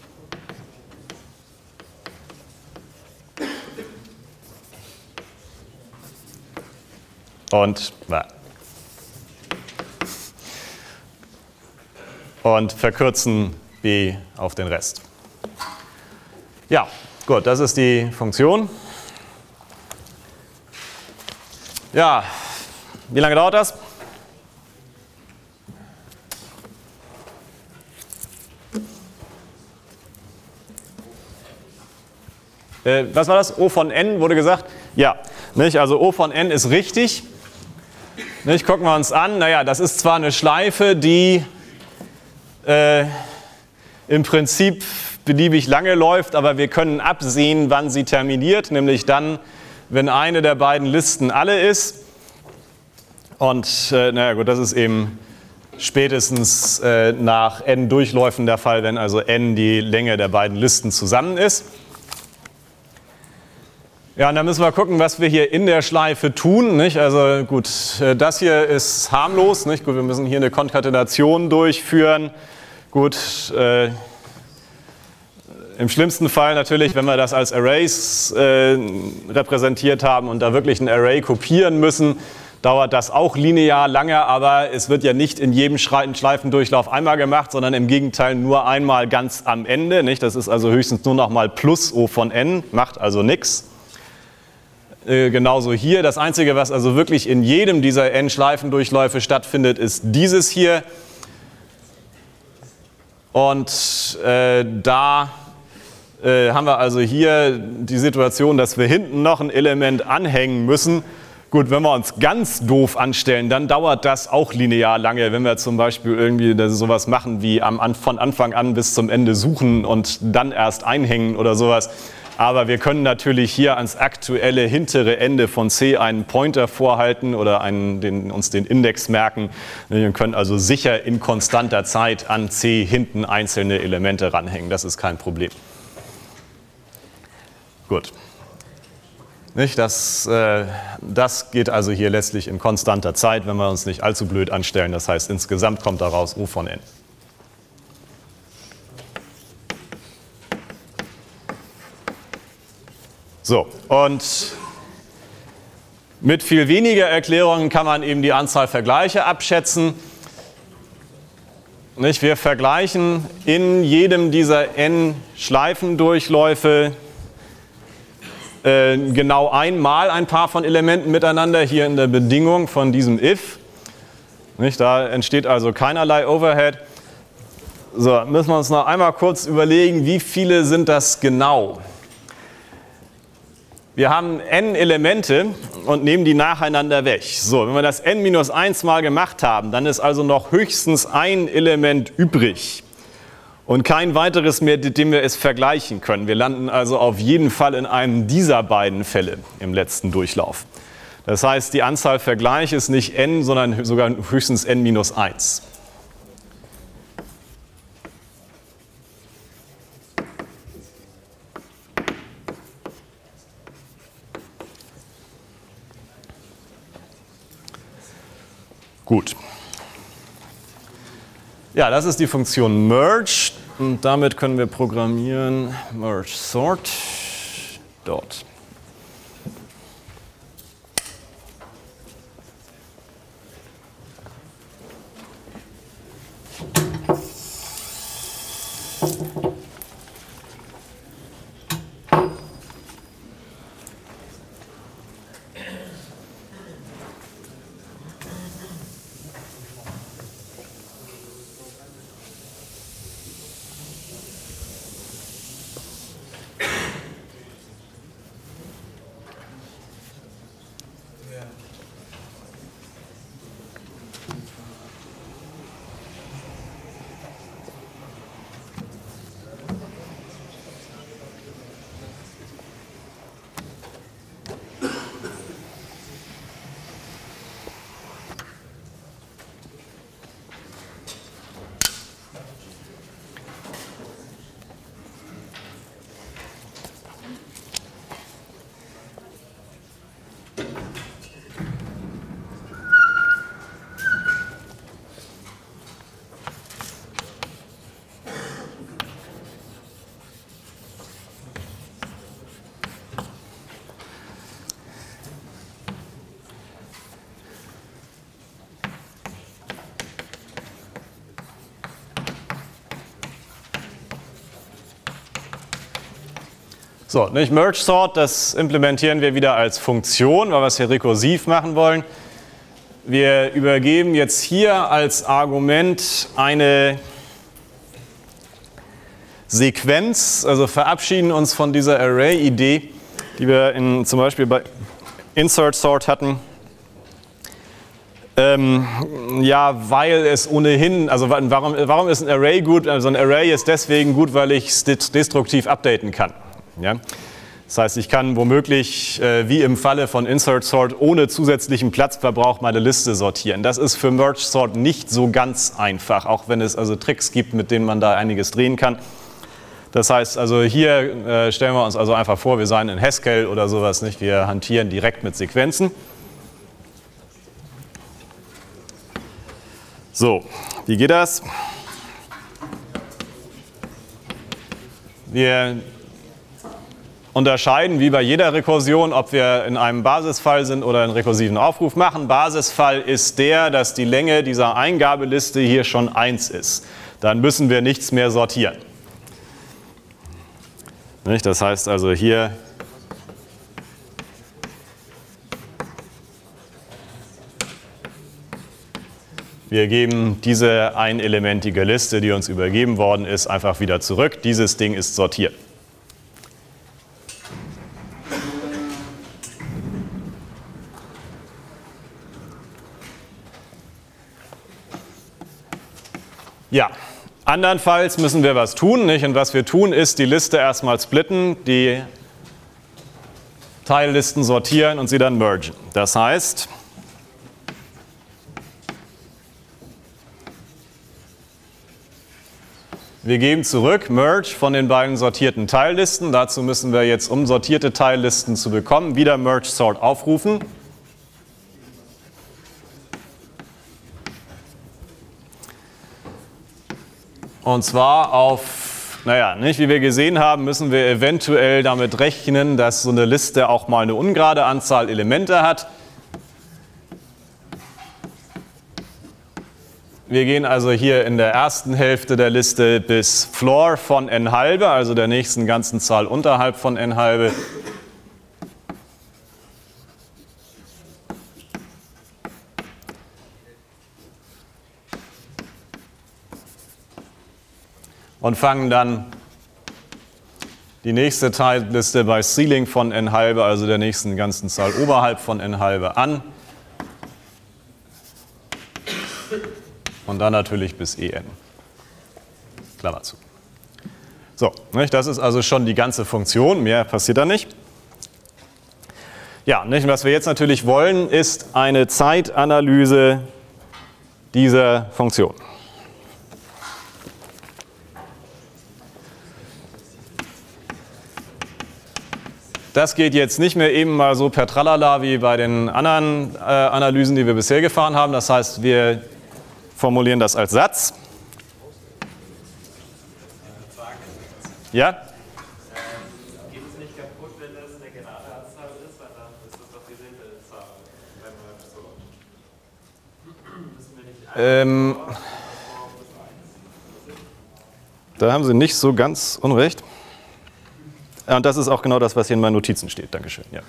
Und, und verkürzen B auf den Rest. Ja, gut, das ist die Funktion. Ja, wie lange dauert das? Äh, was war das? O von n wurde gesagt? Ja, nicht? Also O von n ist richtig. Nicht, gucken wir uns an, naja, das ist zwar eine Schleife, die äh, im Prinzip beliebig lange läuft, aber wir können absehen, wann sie terminiert, nämlich dann, wenn eine der beiden Listen alle ist. Und äh, naja gut, das ist eben spätestens äh, nach n Durchläufen der Fall, wenn also n die Länge der beiden Listen zusammen ist. Ja, und dann müssen wir gucken, was wir hier in der Schleife tun. Nicht? Also gut, das hier ist harmlos. Nicht? Gut, wir müssen hier eine Konkatenation durchführen. Gut, äh, im schlimmsten Fall natürlich, wenn wir das als Arrays äh, repräsentiert haben und da wirklich ein Array kopieren müssen, dauert das auch linear lange, aber es wird ja nicht in jedem Schleifendurchlauf einmal gemacht, sondern im Gegenteil nur einmal ganz am Ende. Nicht? Das ist also höchstens nur noch mal plus O von n, macht also nichts. Genauso hier. Das Einzige, was also wirklich in jedem dieser n-Schleifendurchläufe stattfindet, ist dieses hier. Und äh, da äh, haben wir also hier die Situation, dass wir hinten noch ein Element anhängen müssen. Gut, wenn wir uns ganz doof anstellen, dann dauert das auch linear lange, wenn wir zum Beispiel irgendwie sowas machen wie am, von Anfang an bis zum Ende suchen und dann erst einhängen oder sowas. Aber wir können natürlich hier ans aktuelle hintere Ende von C einen Pointer vorhalten oder einen, den, uns den Index merken. Wir können also sicher in konstanter Zeit an C hinten einzelne Elemente ranhängen. Das ist kein Problem. Gut. Nicht, das, äh, das geht also hier letztlich in konstanter Zeit, wenn wir uns nicht allzu blöd anstellen. Das heißt, insgesamt kommt daraus O von n. So, und mit viel weniger Erklärungen kann man eben die Anzahl Vergleiche abschätzen. Nicht? Wir vergleichen in jedem dieser n Schleifendurchläufe äh, genau einmal ein Paar von Elementen miteinander, hier in der Bedingung von diesem if. Nicht? Da entsteht also keinerlei Overhead. So, müssen wir uns noch einmal kurz überlegen, wie viele sind das genau? Wir haben n Elemente und nehmen die nacheinander weg. So, wenn wir das n minus eins mal gemacht haben, dann ist also noch höchstens ein Element übrig und kein weiteres mehr, mit dem wir es vergleichen können. Wir landen also auf jeden Fall in einem dieser beiden Fälle im letzten Durchlauf. Das heißt, die Anzahl Vergleiche ist nicht n, sondern sogar höchstens n minus eins. Gut. Ja, das ist die Funktion merge und damit können wir programmieren merge sort dot. So, nicht Merge Sort, das implementieren wir wieder als Funktion, weil wir es hier rekursiv machen wollen. Wir übergeben jetzt hier als Argument eine Sequenz, also verabschieden uns von dieser Array-Idee, die wir in, zum Beispiel bei Insert Sort hatten. Ähm, ja, weil es ohnehin, also warum, warum ist ein Array gut? Also ein Array ist deswegen gut, weil ich es destruktiv updaten kann. Ja? Das heißt, ich kann womöglich, äh, wie im Falle von Insert Sort, ohne zusätzlichen Platzverbrauch meine Liste sortieren. Das ist für Merge Sort nicht so ganz einfach, auch wenn es also Tricks gibt, mit denen man da einiges drehen kann. Das heißt, also hier äh, stellen wir uns also einfach vor, wir seien in Haskell oder sowas, nicht? Wir hantieren direkt mit Sequenzen. So, wie geht das? Wir unterscheiden wie bei jeder Rekursion, ob wir in einem Basisfall sind oder einen rekursiven Aufruf machen. Basisfall ist der, dass die Länge dieser Eingabeliste hier schon eins ist. Dann müssen wir nichts mehr sortieren. Das heißt also hier wir geben diese einelementige Liste, die uns übergeben worden ist, einfach wieder zurück. Dieses Ding ist sortiert. Ja, andernfalls müssen wir was tun, nicht? Und was wir tun, ist die Liste erstmal splitten, die Teillisten sortieren und sie dann mergen. Das heißt, wir geben zurück Merge von den beiden sortierten Teillisten. Dazu müssen wir jetzt, um sortierte Teillisten zu bekommen, wieder Merge Sort aufrufen. Und zwar auf, naja, nicht, wie wir gesehen haben, müssen wir eventuell damit rechnen, dass so eine Liste auch mal eine ungerade Anzahl Elemente hat. Wir gehen also hier in der ersten Hälfte der Liste bis Floor von n halbe, also der nächsten ganzen Zahl unterhalb von n halbe. Und fangen dann die nächste Teilliste bei Ceiling von n halbe, also der nächsten ganzen Zahl oberhalb von n halbe an. Und dann natürlich bis en. Klammer zu. So, das ist also schon die ganze Funktion, mehr passiert da nicht. Ja, was wir jetzt natürlich wollen, ist eine Zeitanalyse dieser Funktion. Das geht jetzt nicht mehr eben mal so per Tralala wie bei den anderen äh, Analysen, die wir bisher gefahren haben. Das heißt, wir formulieren das als Satz. Ja? Geht es nicht kaputt, wenn das eine gerade Anzahl ist, weil dann ist das doch dieselbe Zahl beim Merge Sort. Müssen wir nicht Ähm, da haben Sie nicht so ganz unrecht. Und das ist auch genau das, was hier in meinen Notizen steht. Dankeschön. Ja.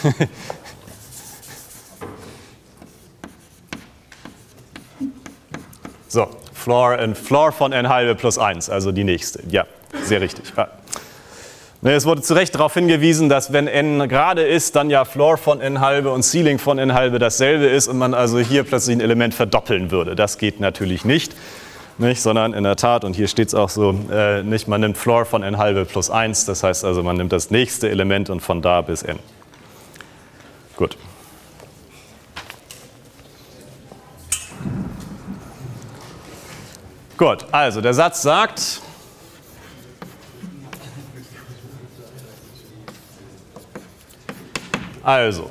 So, Floor, and Floor von n halbe plus eins, also die nächste. Ja, sehr richtig. Ja. Es wurde zu Recht darauf hingewiesen, dass wenn n gerade ist, dann ja Floor von n halbe und Ceiling von n halbe dasselbe ist und man also hier plötzlich ein Element verdoppeln würde. Das geht natürlich nicht. Nicht, sondern in der Tat, und hier steht es auch so, äh, nicht, man nimmt Floor von n halbe plus eins, das heißt also, man nimmt das nächste Element und von da bis n. Gut. Gut, also der Satz sagt, also,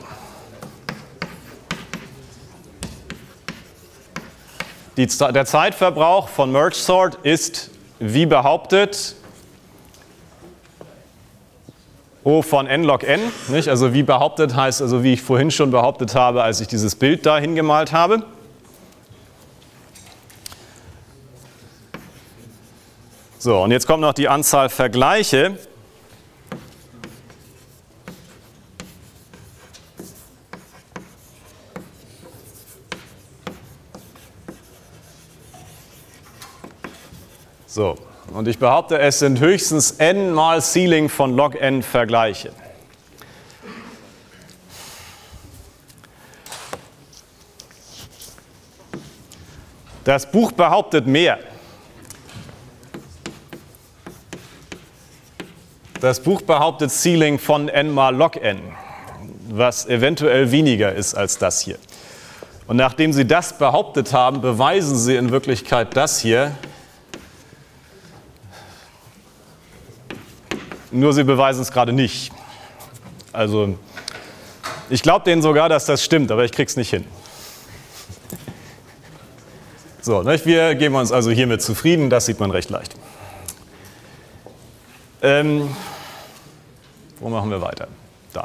Die, der Zeitverbrauch von Merge Sort ist, wie behauptet, O von n log n. Nicht? Also wie behauptet heißt, also wie ich vorhin schon behauptet habe, als ich dieses Bild da hingemalt habe. So, und jetzt kommt noch die Anzahl Vergleiche. So, und ich behaupte, es sind höchstens n mal Ceiling von log n Vergleiche. Das Buch behauptet mehr. Das Buch behauptet Ceiling von n mal log n, was eventuell weniger ist als das hier. Und nachdem Sie das behauptet haben, beweisen Sie in Wirklichkeit das hier. Nur Sie beweisen es gerade nicht. Also, ich glaube denen sogar, dass das stimmt, aber ich krieg's nicht hin. So, wir geben uns also hiermit zufrieden, das sieht man recht leicht. Ähm, wo machen wir weiter? Da.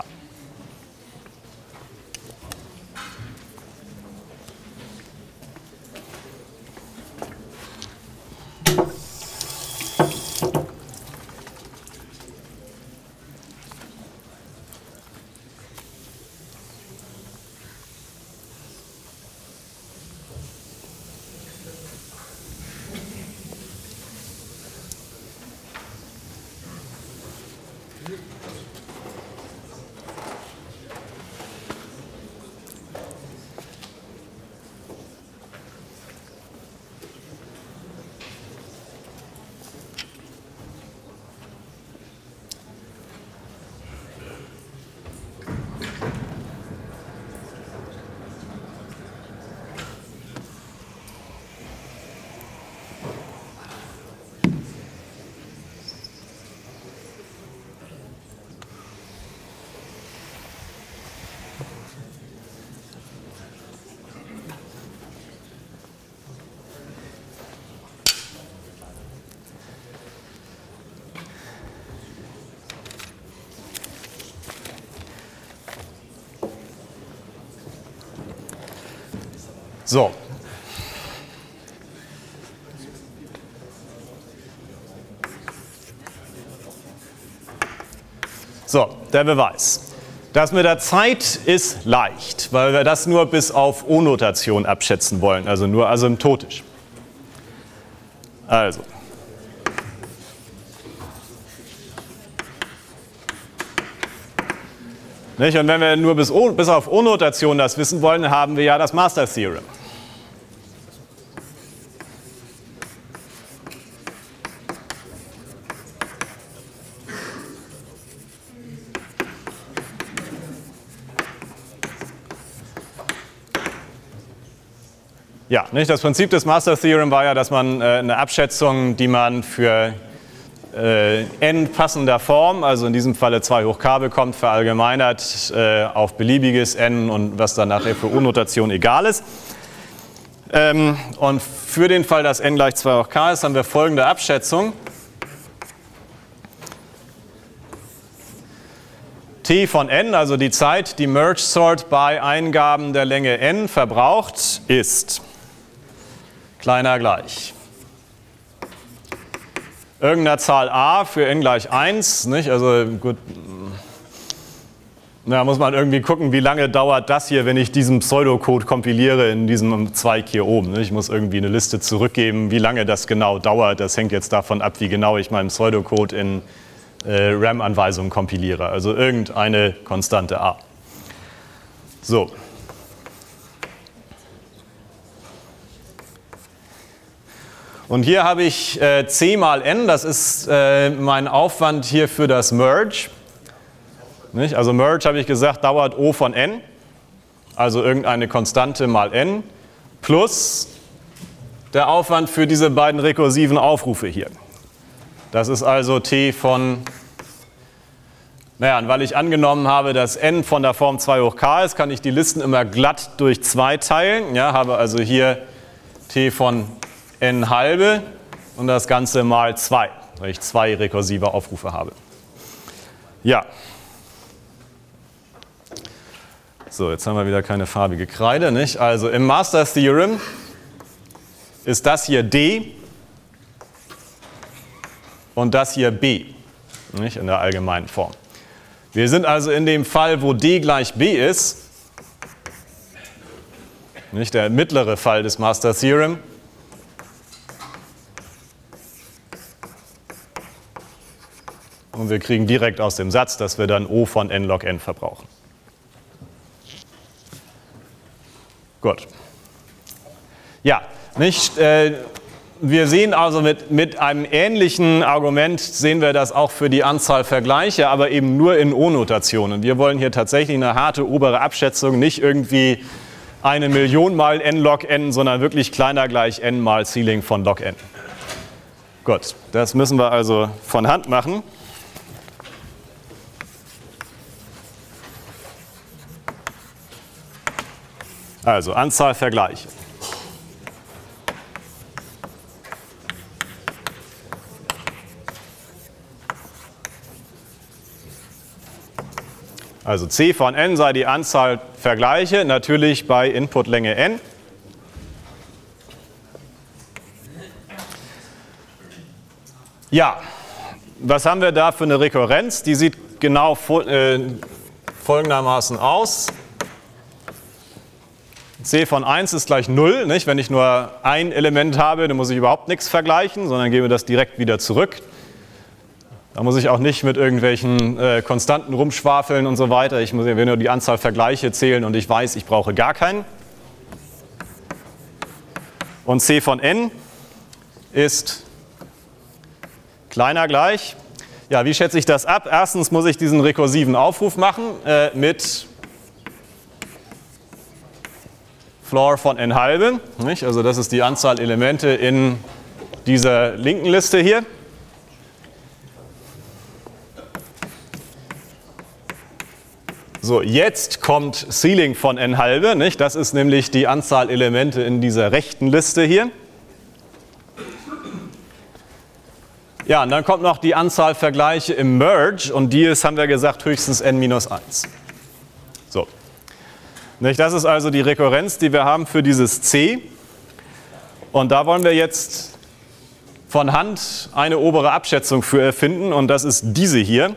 So. So, der Beweis. Das mit der Zeit ist leicht, weil wir das nur bis auf O-Notation abschätzen wollen, also nur asymptotisch. Also. Nicht? Und wenn wir nur bis, o, bis auf O-Notation das wissen wollen, dann haben wir ja das Master Theorem. Ja, nicht? Das Prinzip des Master Theorem war ja, dass man äh, eine Abschätzung, die man für äh, n passender Form, also in diesem Falle zwei hoch k bekommt, verallgemeinert äh, auf beliebiges n und was dann nachher für O-Notation egal ist. Ähm, und für den Fall, dass n gleich zwei hoch k ist, haben wir folgende Abschätzung. T von n, also die Zeit, die Merge Sort bei Eingaben der Länge n verbraucht, ist kleiner gleich irgendeiner Zahl a für n gleich eins, nicht? Also gut, da muss man irgendwie gucken, wie lange dauert das hier, wenn ich diesen Pseudocode kompiliere in diesem Zweig hier oben. Nicht? Ich muss irgendwie eine Liste zurückgeben, wie lange das genau dauert. Das hängt jetzt davon ab, wie genau ich meinen Pseudocode in äh, RAM-Anweisungen kompiliere. Also irgendeine Konstante a. So. Und hier habe ich äh, c mal n, das ist äh, mein Aufwand hier für das Merge. Nicht? Also Merge, habe ich gesagt, dauert O von n, also irgendeine Konstante mal n, plus der Aufwand für diese beiden rekursiven Aufrufe hier. Das ist also t von, naja, und weil ich angenommen habe, dass n von der Form zwei hoch k ist, kann ich die Listen immer glatt durch zwei teilen. Ja, habe also hier t von n halbe und das Ganze mal zwei, weil ich zwei rekursive Aufrufe habe. Ja. So, jetzt haben wir wieder keine farbige Kreide, nicht? Also im Master Theorem ist das hier D und das hier B, nicht? In der allgemeinen Form. Wir sind also in dem Fall, wo D gleich B ist, nicht? Der mittlere Fall des Master Theorem. Und wir kriegen direkt aus dem Satz, dass wir dann O von n log n verbrauchen. Gut. Ja, nicht, äh, wir sehen also mit, mit einem ähnlichen Argument, sehen wir das auch für die Anzahl Vergleiche, aber eben nur in O-Notationen. Wir wollen hier tatsächlich eine harte obere Abschätzung, nicht irgendwie eine Million mal n log n, sondern wirklich kleiner gleich n mal Ceiling von log n. Gut, das müssen wir also von Hand machen. Also Anzahl Vergleiche. Also C von n sei die Anzahl Vergleiche, natürlich bei Inputlänge n. Ja, was haben wir da für eine Rekurrenz? Die sieht genau äh, folgendermaßen aus. C von eins ist gleich null, nicht? Wenn ich nur ein Element habe, dann muss ich überhaupt nichts vergleichen, sondern gebe das direkt wieder zurück. Da muss ich auch nicht mit irgendwelchen äh, Konstanten rumschwafeln und so weiter. Ich muss ja nur die Anzahl Vergleiche zählen und ich weiß, ich brauche gar keinen. Und C von n ist kleiner gleich. Ja, wie schätze ich das ab? Erstens muss ich diesen rekursiven Aufruf machen äh, mit Floor von n halbe, nicht? Also das ist die Anzahl Elemente in dieser linken Liste hier. So, jetzt kommt Ceiling von n halbe, nicht? Das ist nämlich die Anzahl Elemente in dieser rechten Liste hier. Ja, und dann kommt noch die Anzahl Vergleiche im Merge und die ist, haben wir gesagt, höchstens n minus eins. So. Nicht? Das ist also die Rekurrenz, die wir haben für dieses C. Und da wollen wir jetzt von Hand eine obere Abschätzung für erfinden, und das ist diese hier.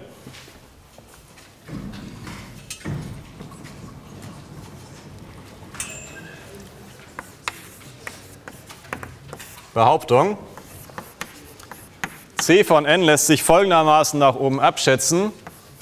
Behauptung: C von n lässt sich folgendermaßen nach oben abschätzen.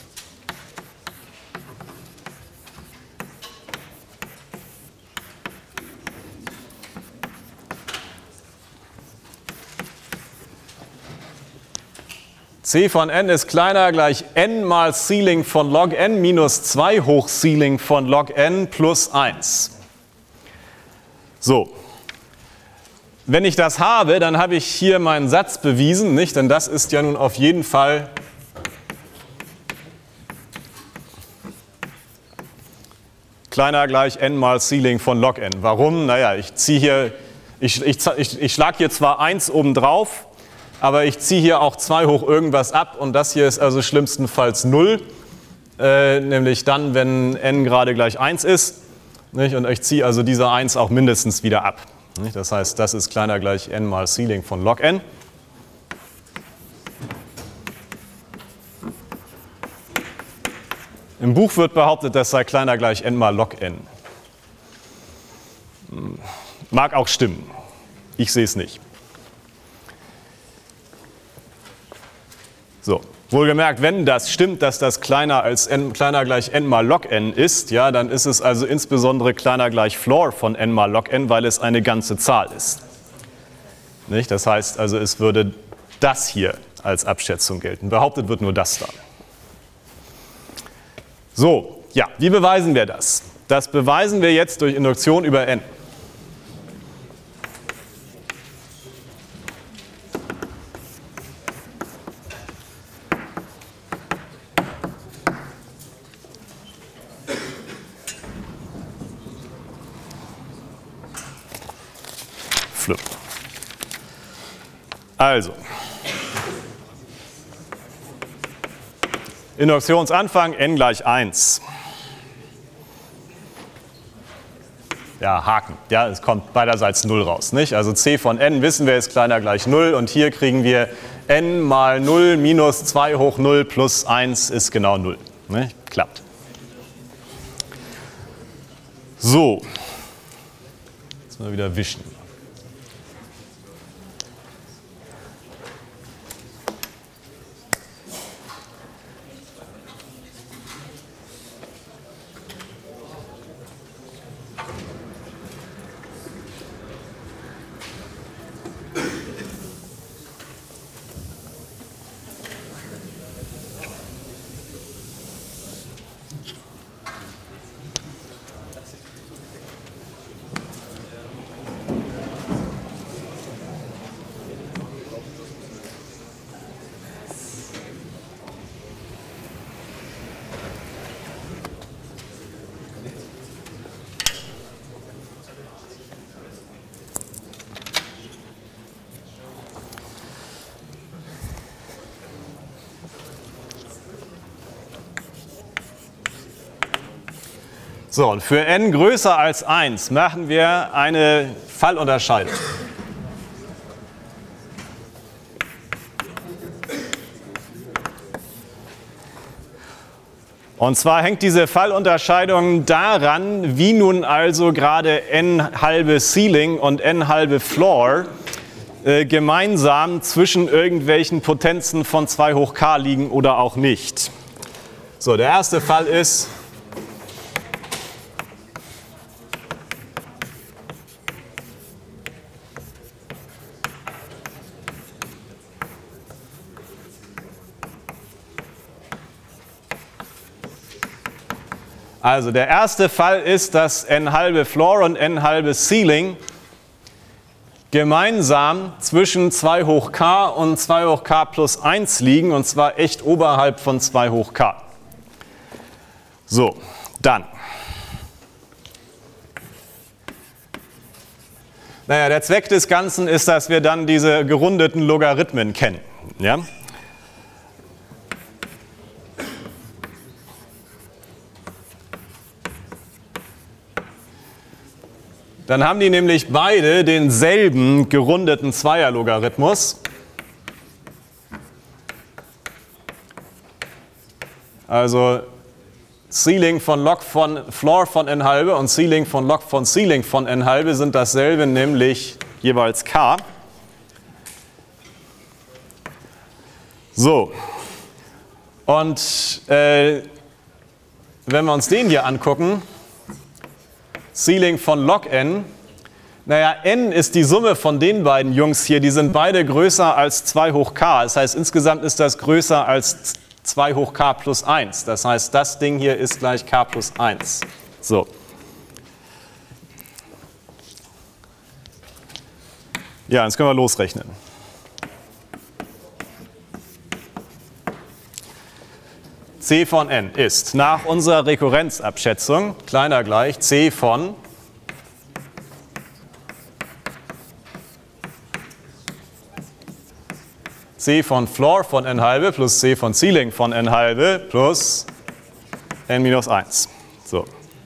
C von n ist kleiner gleich n mal Ceiling von log n minus zwei hoch Ceiling von log n plus eins. So. Wenn ich das habe, dann habe ich hier meinen Satz bewiesen, nicht? Denn das ist ja nun auf jeden Fall kleiner gleich n mal Ceiling von log n. Warum? Naja, ich ziehe hier, ich, ich, ich, ich schlage hier zwar eins oben drauf, aber ich ziehe hier auch zwei hoch irgendwas ab, und das hier ist also schlimmstenfalls null, äh, nämlich dann, wenn n gerade gleich eins ist, nicht? Und ich ziehe also diese eins auch mindestens wieder ab. Das heißt, das ist kleiner gleich n mal Ceiling von log n. Im Buch wird behauptet, das sei kleiner gleich n mal log n. Mag auch stimmen. Ich sehe es nicht. So, wohlgemerkt, wenn das stimmt, dass das kleiner als n, kleiner gleich n mal log n ist, ja, dann ist es also insbesondere kleiner gleich Floor von n mal log n, weil es eine ganze Zahl ist. Nicht? Das heißt also, es würde das hier als Abschätzung gelten. Behauptet wird nur das da. So, ja, wie beweisen wir das? Das beweisen wir jetzt durch Induktion über n. Also, Induktionsanfang n gleich eins. Ja, Haken. Ja, es kommt beiderseits null raus, nicht? Also C von n wissen wir ist kleiner gleich null, und hier kriegen wir n mal null minus zwei hoch null plus eins ist genau null. Nicht? Klappt. So. Jetzt mal wieder wischen. So, und für n größer als eins machen wir eine Fallunterscheidung. Und zwar hängt diese Fallunterscheidung daran, wie nun also gerade n halbe Ceiling und n halbe Floor äh, gemeinsam zwischen irgendwelchen Potenzen von zwei hoch k liegen oder auch nicht. So, der erste Fall ist, also der erste Fall ist, dass n halbe Floor und n halbe Ceiling gemeinsam zwischen zwei hoch k und zwei hoch k plus eins liegen, und zwar echt oberhalb von zwei hoch k. So, dann. Naja, der Zweck des Ganzen ist, dass wir dann diese gerundeten Logarithmen kennen. Ja? Dann haben die nämlich beide denselben gerundeten Zweierlogarithmus. Also Ceiling von Log von Floor von n halbe und Ceiling von Log von Ceiling von n halbe sind dasselbe, nämlich jeweils k. So, und äh, wenn wir uns den hier angucken, Ceiling von Log n, naja, n ist die Summe von den beiden Jungs hier, die sind beide größer als zwei hoch k. Das heißt, insgesamt ist das größer als zwei hoch k plus eins. Das heißt, das Ding hier ist gleich k plus eins. So. Ja, jetzt können wir losrechnen. C von n ist nach unserer Rekurrenzabschätzung kleiner gleich c von c von Floor von n halbe plus c von Ceiling von n halbe plus n minus eins. So.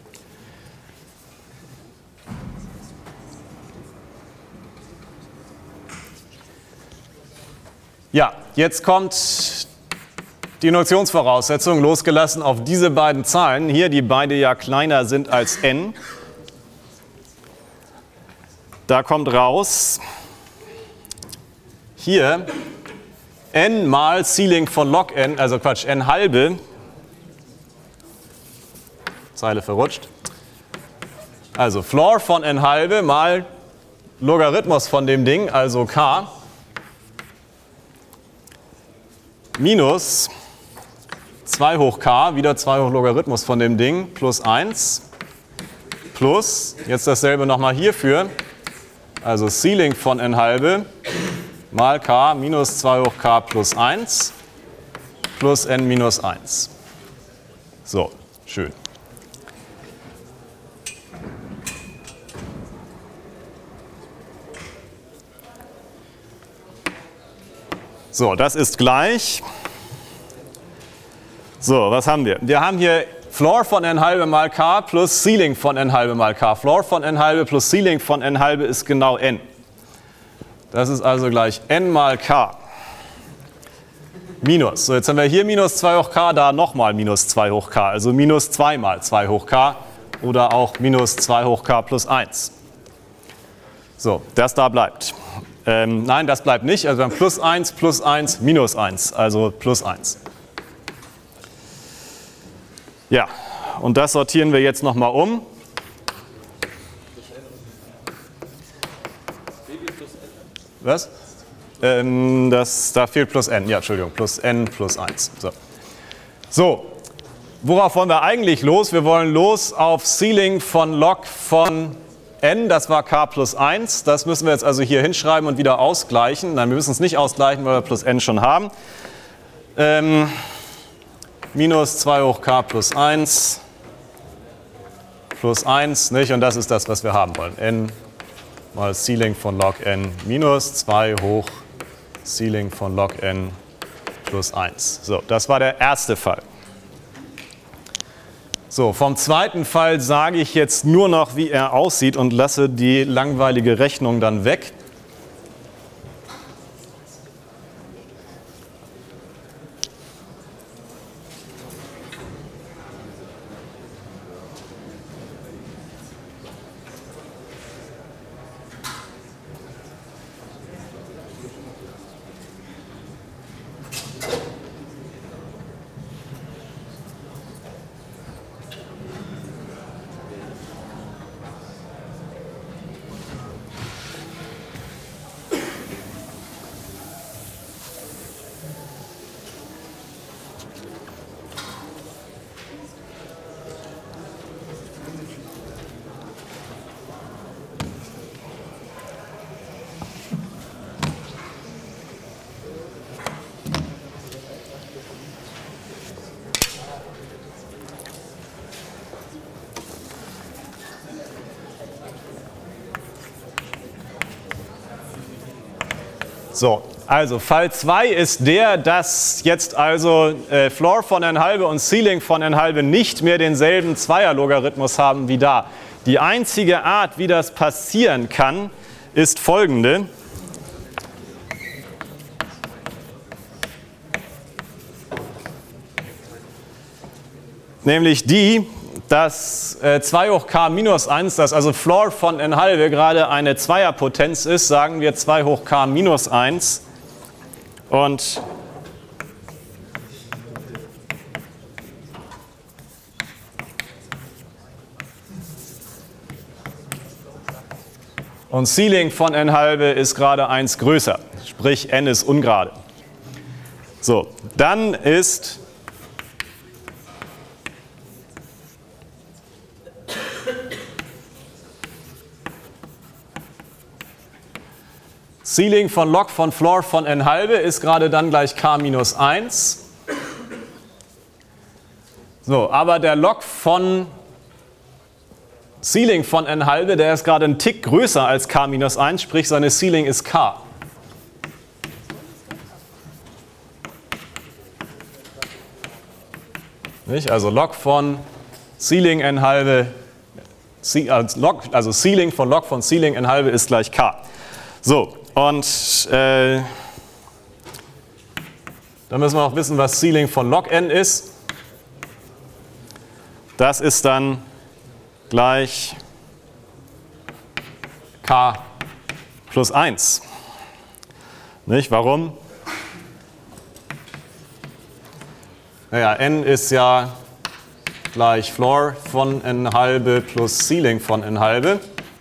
Ja, jetzt kommt die Induktionsvoraussetzung, losgelassen auf diese beiden Zahlen, hier, die beide ja kleiner sind als n. Da kommt raus, hier n mal Ceiling von Log n, also Quatsch, n halbe, Zeile verrutscht, also Floor von n halbe mal Logarithmus von dem Ding, also k, minus zwei hoch k, wieder zwei hoch Logarithmus von dem Ding, plus eins, plus, jetzt dasselbe nochmal hierfür, also Ceiling von n halbe mal k minus zwei hoch k plus eins plus n minus eins. So, schön. So, das ist gleich. So, was haben wir? Wir haben hier Floor von n halbe mal k plus Ceiling von n halbe mal k. Floor von n halbe plus Ceiling von n halbe ist genau n. Das ist also gleich n mal k minus. So, jetzt haben wir hier minus zwei hoch k, da nochmal minus zwei hoch k. Also minus zwei mal zwei hoch k oder auch minus zwei hoch k plus eins. So, das da bleibt. Ähm, nein, das bleibt nicht. Also wir haben plus eins, plus eins, minus eins. Also plus eins. Ja, und das sortieren wir jetzt nochmal um. Was? Ähm, das, da fehlt plus n. Ja, Entschuldigung, plus n plus eins. So. So, worauf wollen wir eigentlich los? Wir wollen los auf Ceiling von Log von n, das war k plus eins. Das müssen wir jetzt also hier hinschreiben und wieder ausgleichen. Nein, wir müssen es nicht ausgleichen, weil wir plus n schon haben. Ähm, minus zwei hoch k plus eins plus eins, nicht? Und das ist das, was wir haben wollen. n mal Ceiling von Log n minus zwei hoch Ceiling von Log n plus eins. So, das war der erste Fall. So, vom zweiten Fall sage ich jetzt nur noch, wie er aussieht und lasse die langweilige Rechnung dann weg. So, also Fall zwei ist der, dass jetzt also äh, Floor von n halbe und Ceiling von n halbe nicht mehr denselben Zweierlogarithmus haben wie da. Die einzige Art, wie das passieren kann, ist folgende. Nämlich die, dass äh, zwei hoch k minus eins, dass also Floor von n halbe gerade eine Zweierpotenz ist, sagen wir zwei hoch k minus eins. Und Und Ceiling von n halbe ist gerade eins größer, sprich n ist ungerade. So, dann ist Ceiling von Log von Floor von n halbe ist gerade dann gleich k minus eins. So, aber der Log von Ceiling von n halbe, der ist gerade einen Tick größer als k minus eins, sprich seine Ceiling ist k. Nicht? Also Log von Ceiling n halbe, also Ceiling von Log von Ceiling n halbe ist gleich k. So, und äh, dann müssen wir auch wissen, was Ceiling von Log n ist. Das ist dann gleich k plus eins. Nicht? Warum? Naja, n ist ja gleich Floor von n halbe plus Ceiling von n halbe.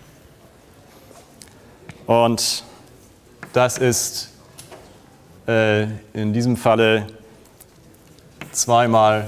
Und das ist äh, in diesem Falle zweimal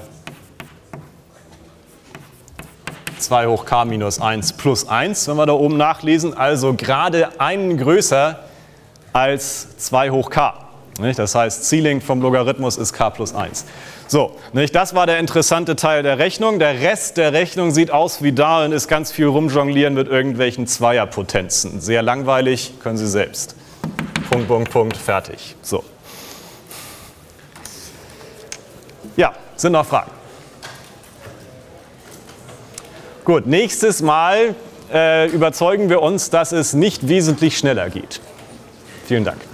zwei hoch k minus eins plus eins, wenn wir da oben nachlesen, also gerade einen größer als zwei hoch k. Nicht? Das heißt, Ceiling vom Logarithmus ist k plus eins. So, nicht? Das war der interessante Teil der Rechnung. Der Rest der Rechnung sieht aus wie da und ist ganz viel rumjonglieren mit irgendwelchen Zweierpotenzen. Sehr langweilig, können Sie selbst. Punkt, Punkt, Punkt, fertig. So. Ja, sind noch Fragen? Gut, nächstes Mal äh, überzeugen wir uns, dass es nicht wesentlich schneller geht. Vielen Dank.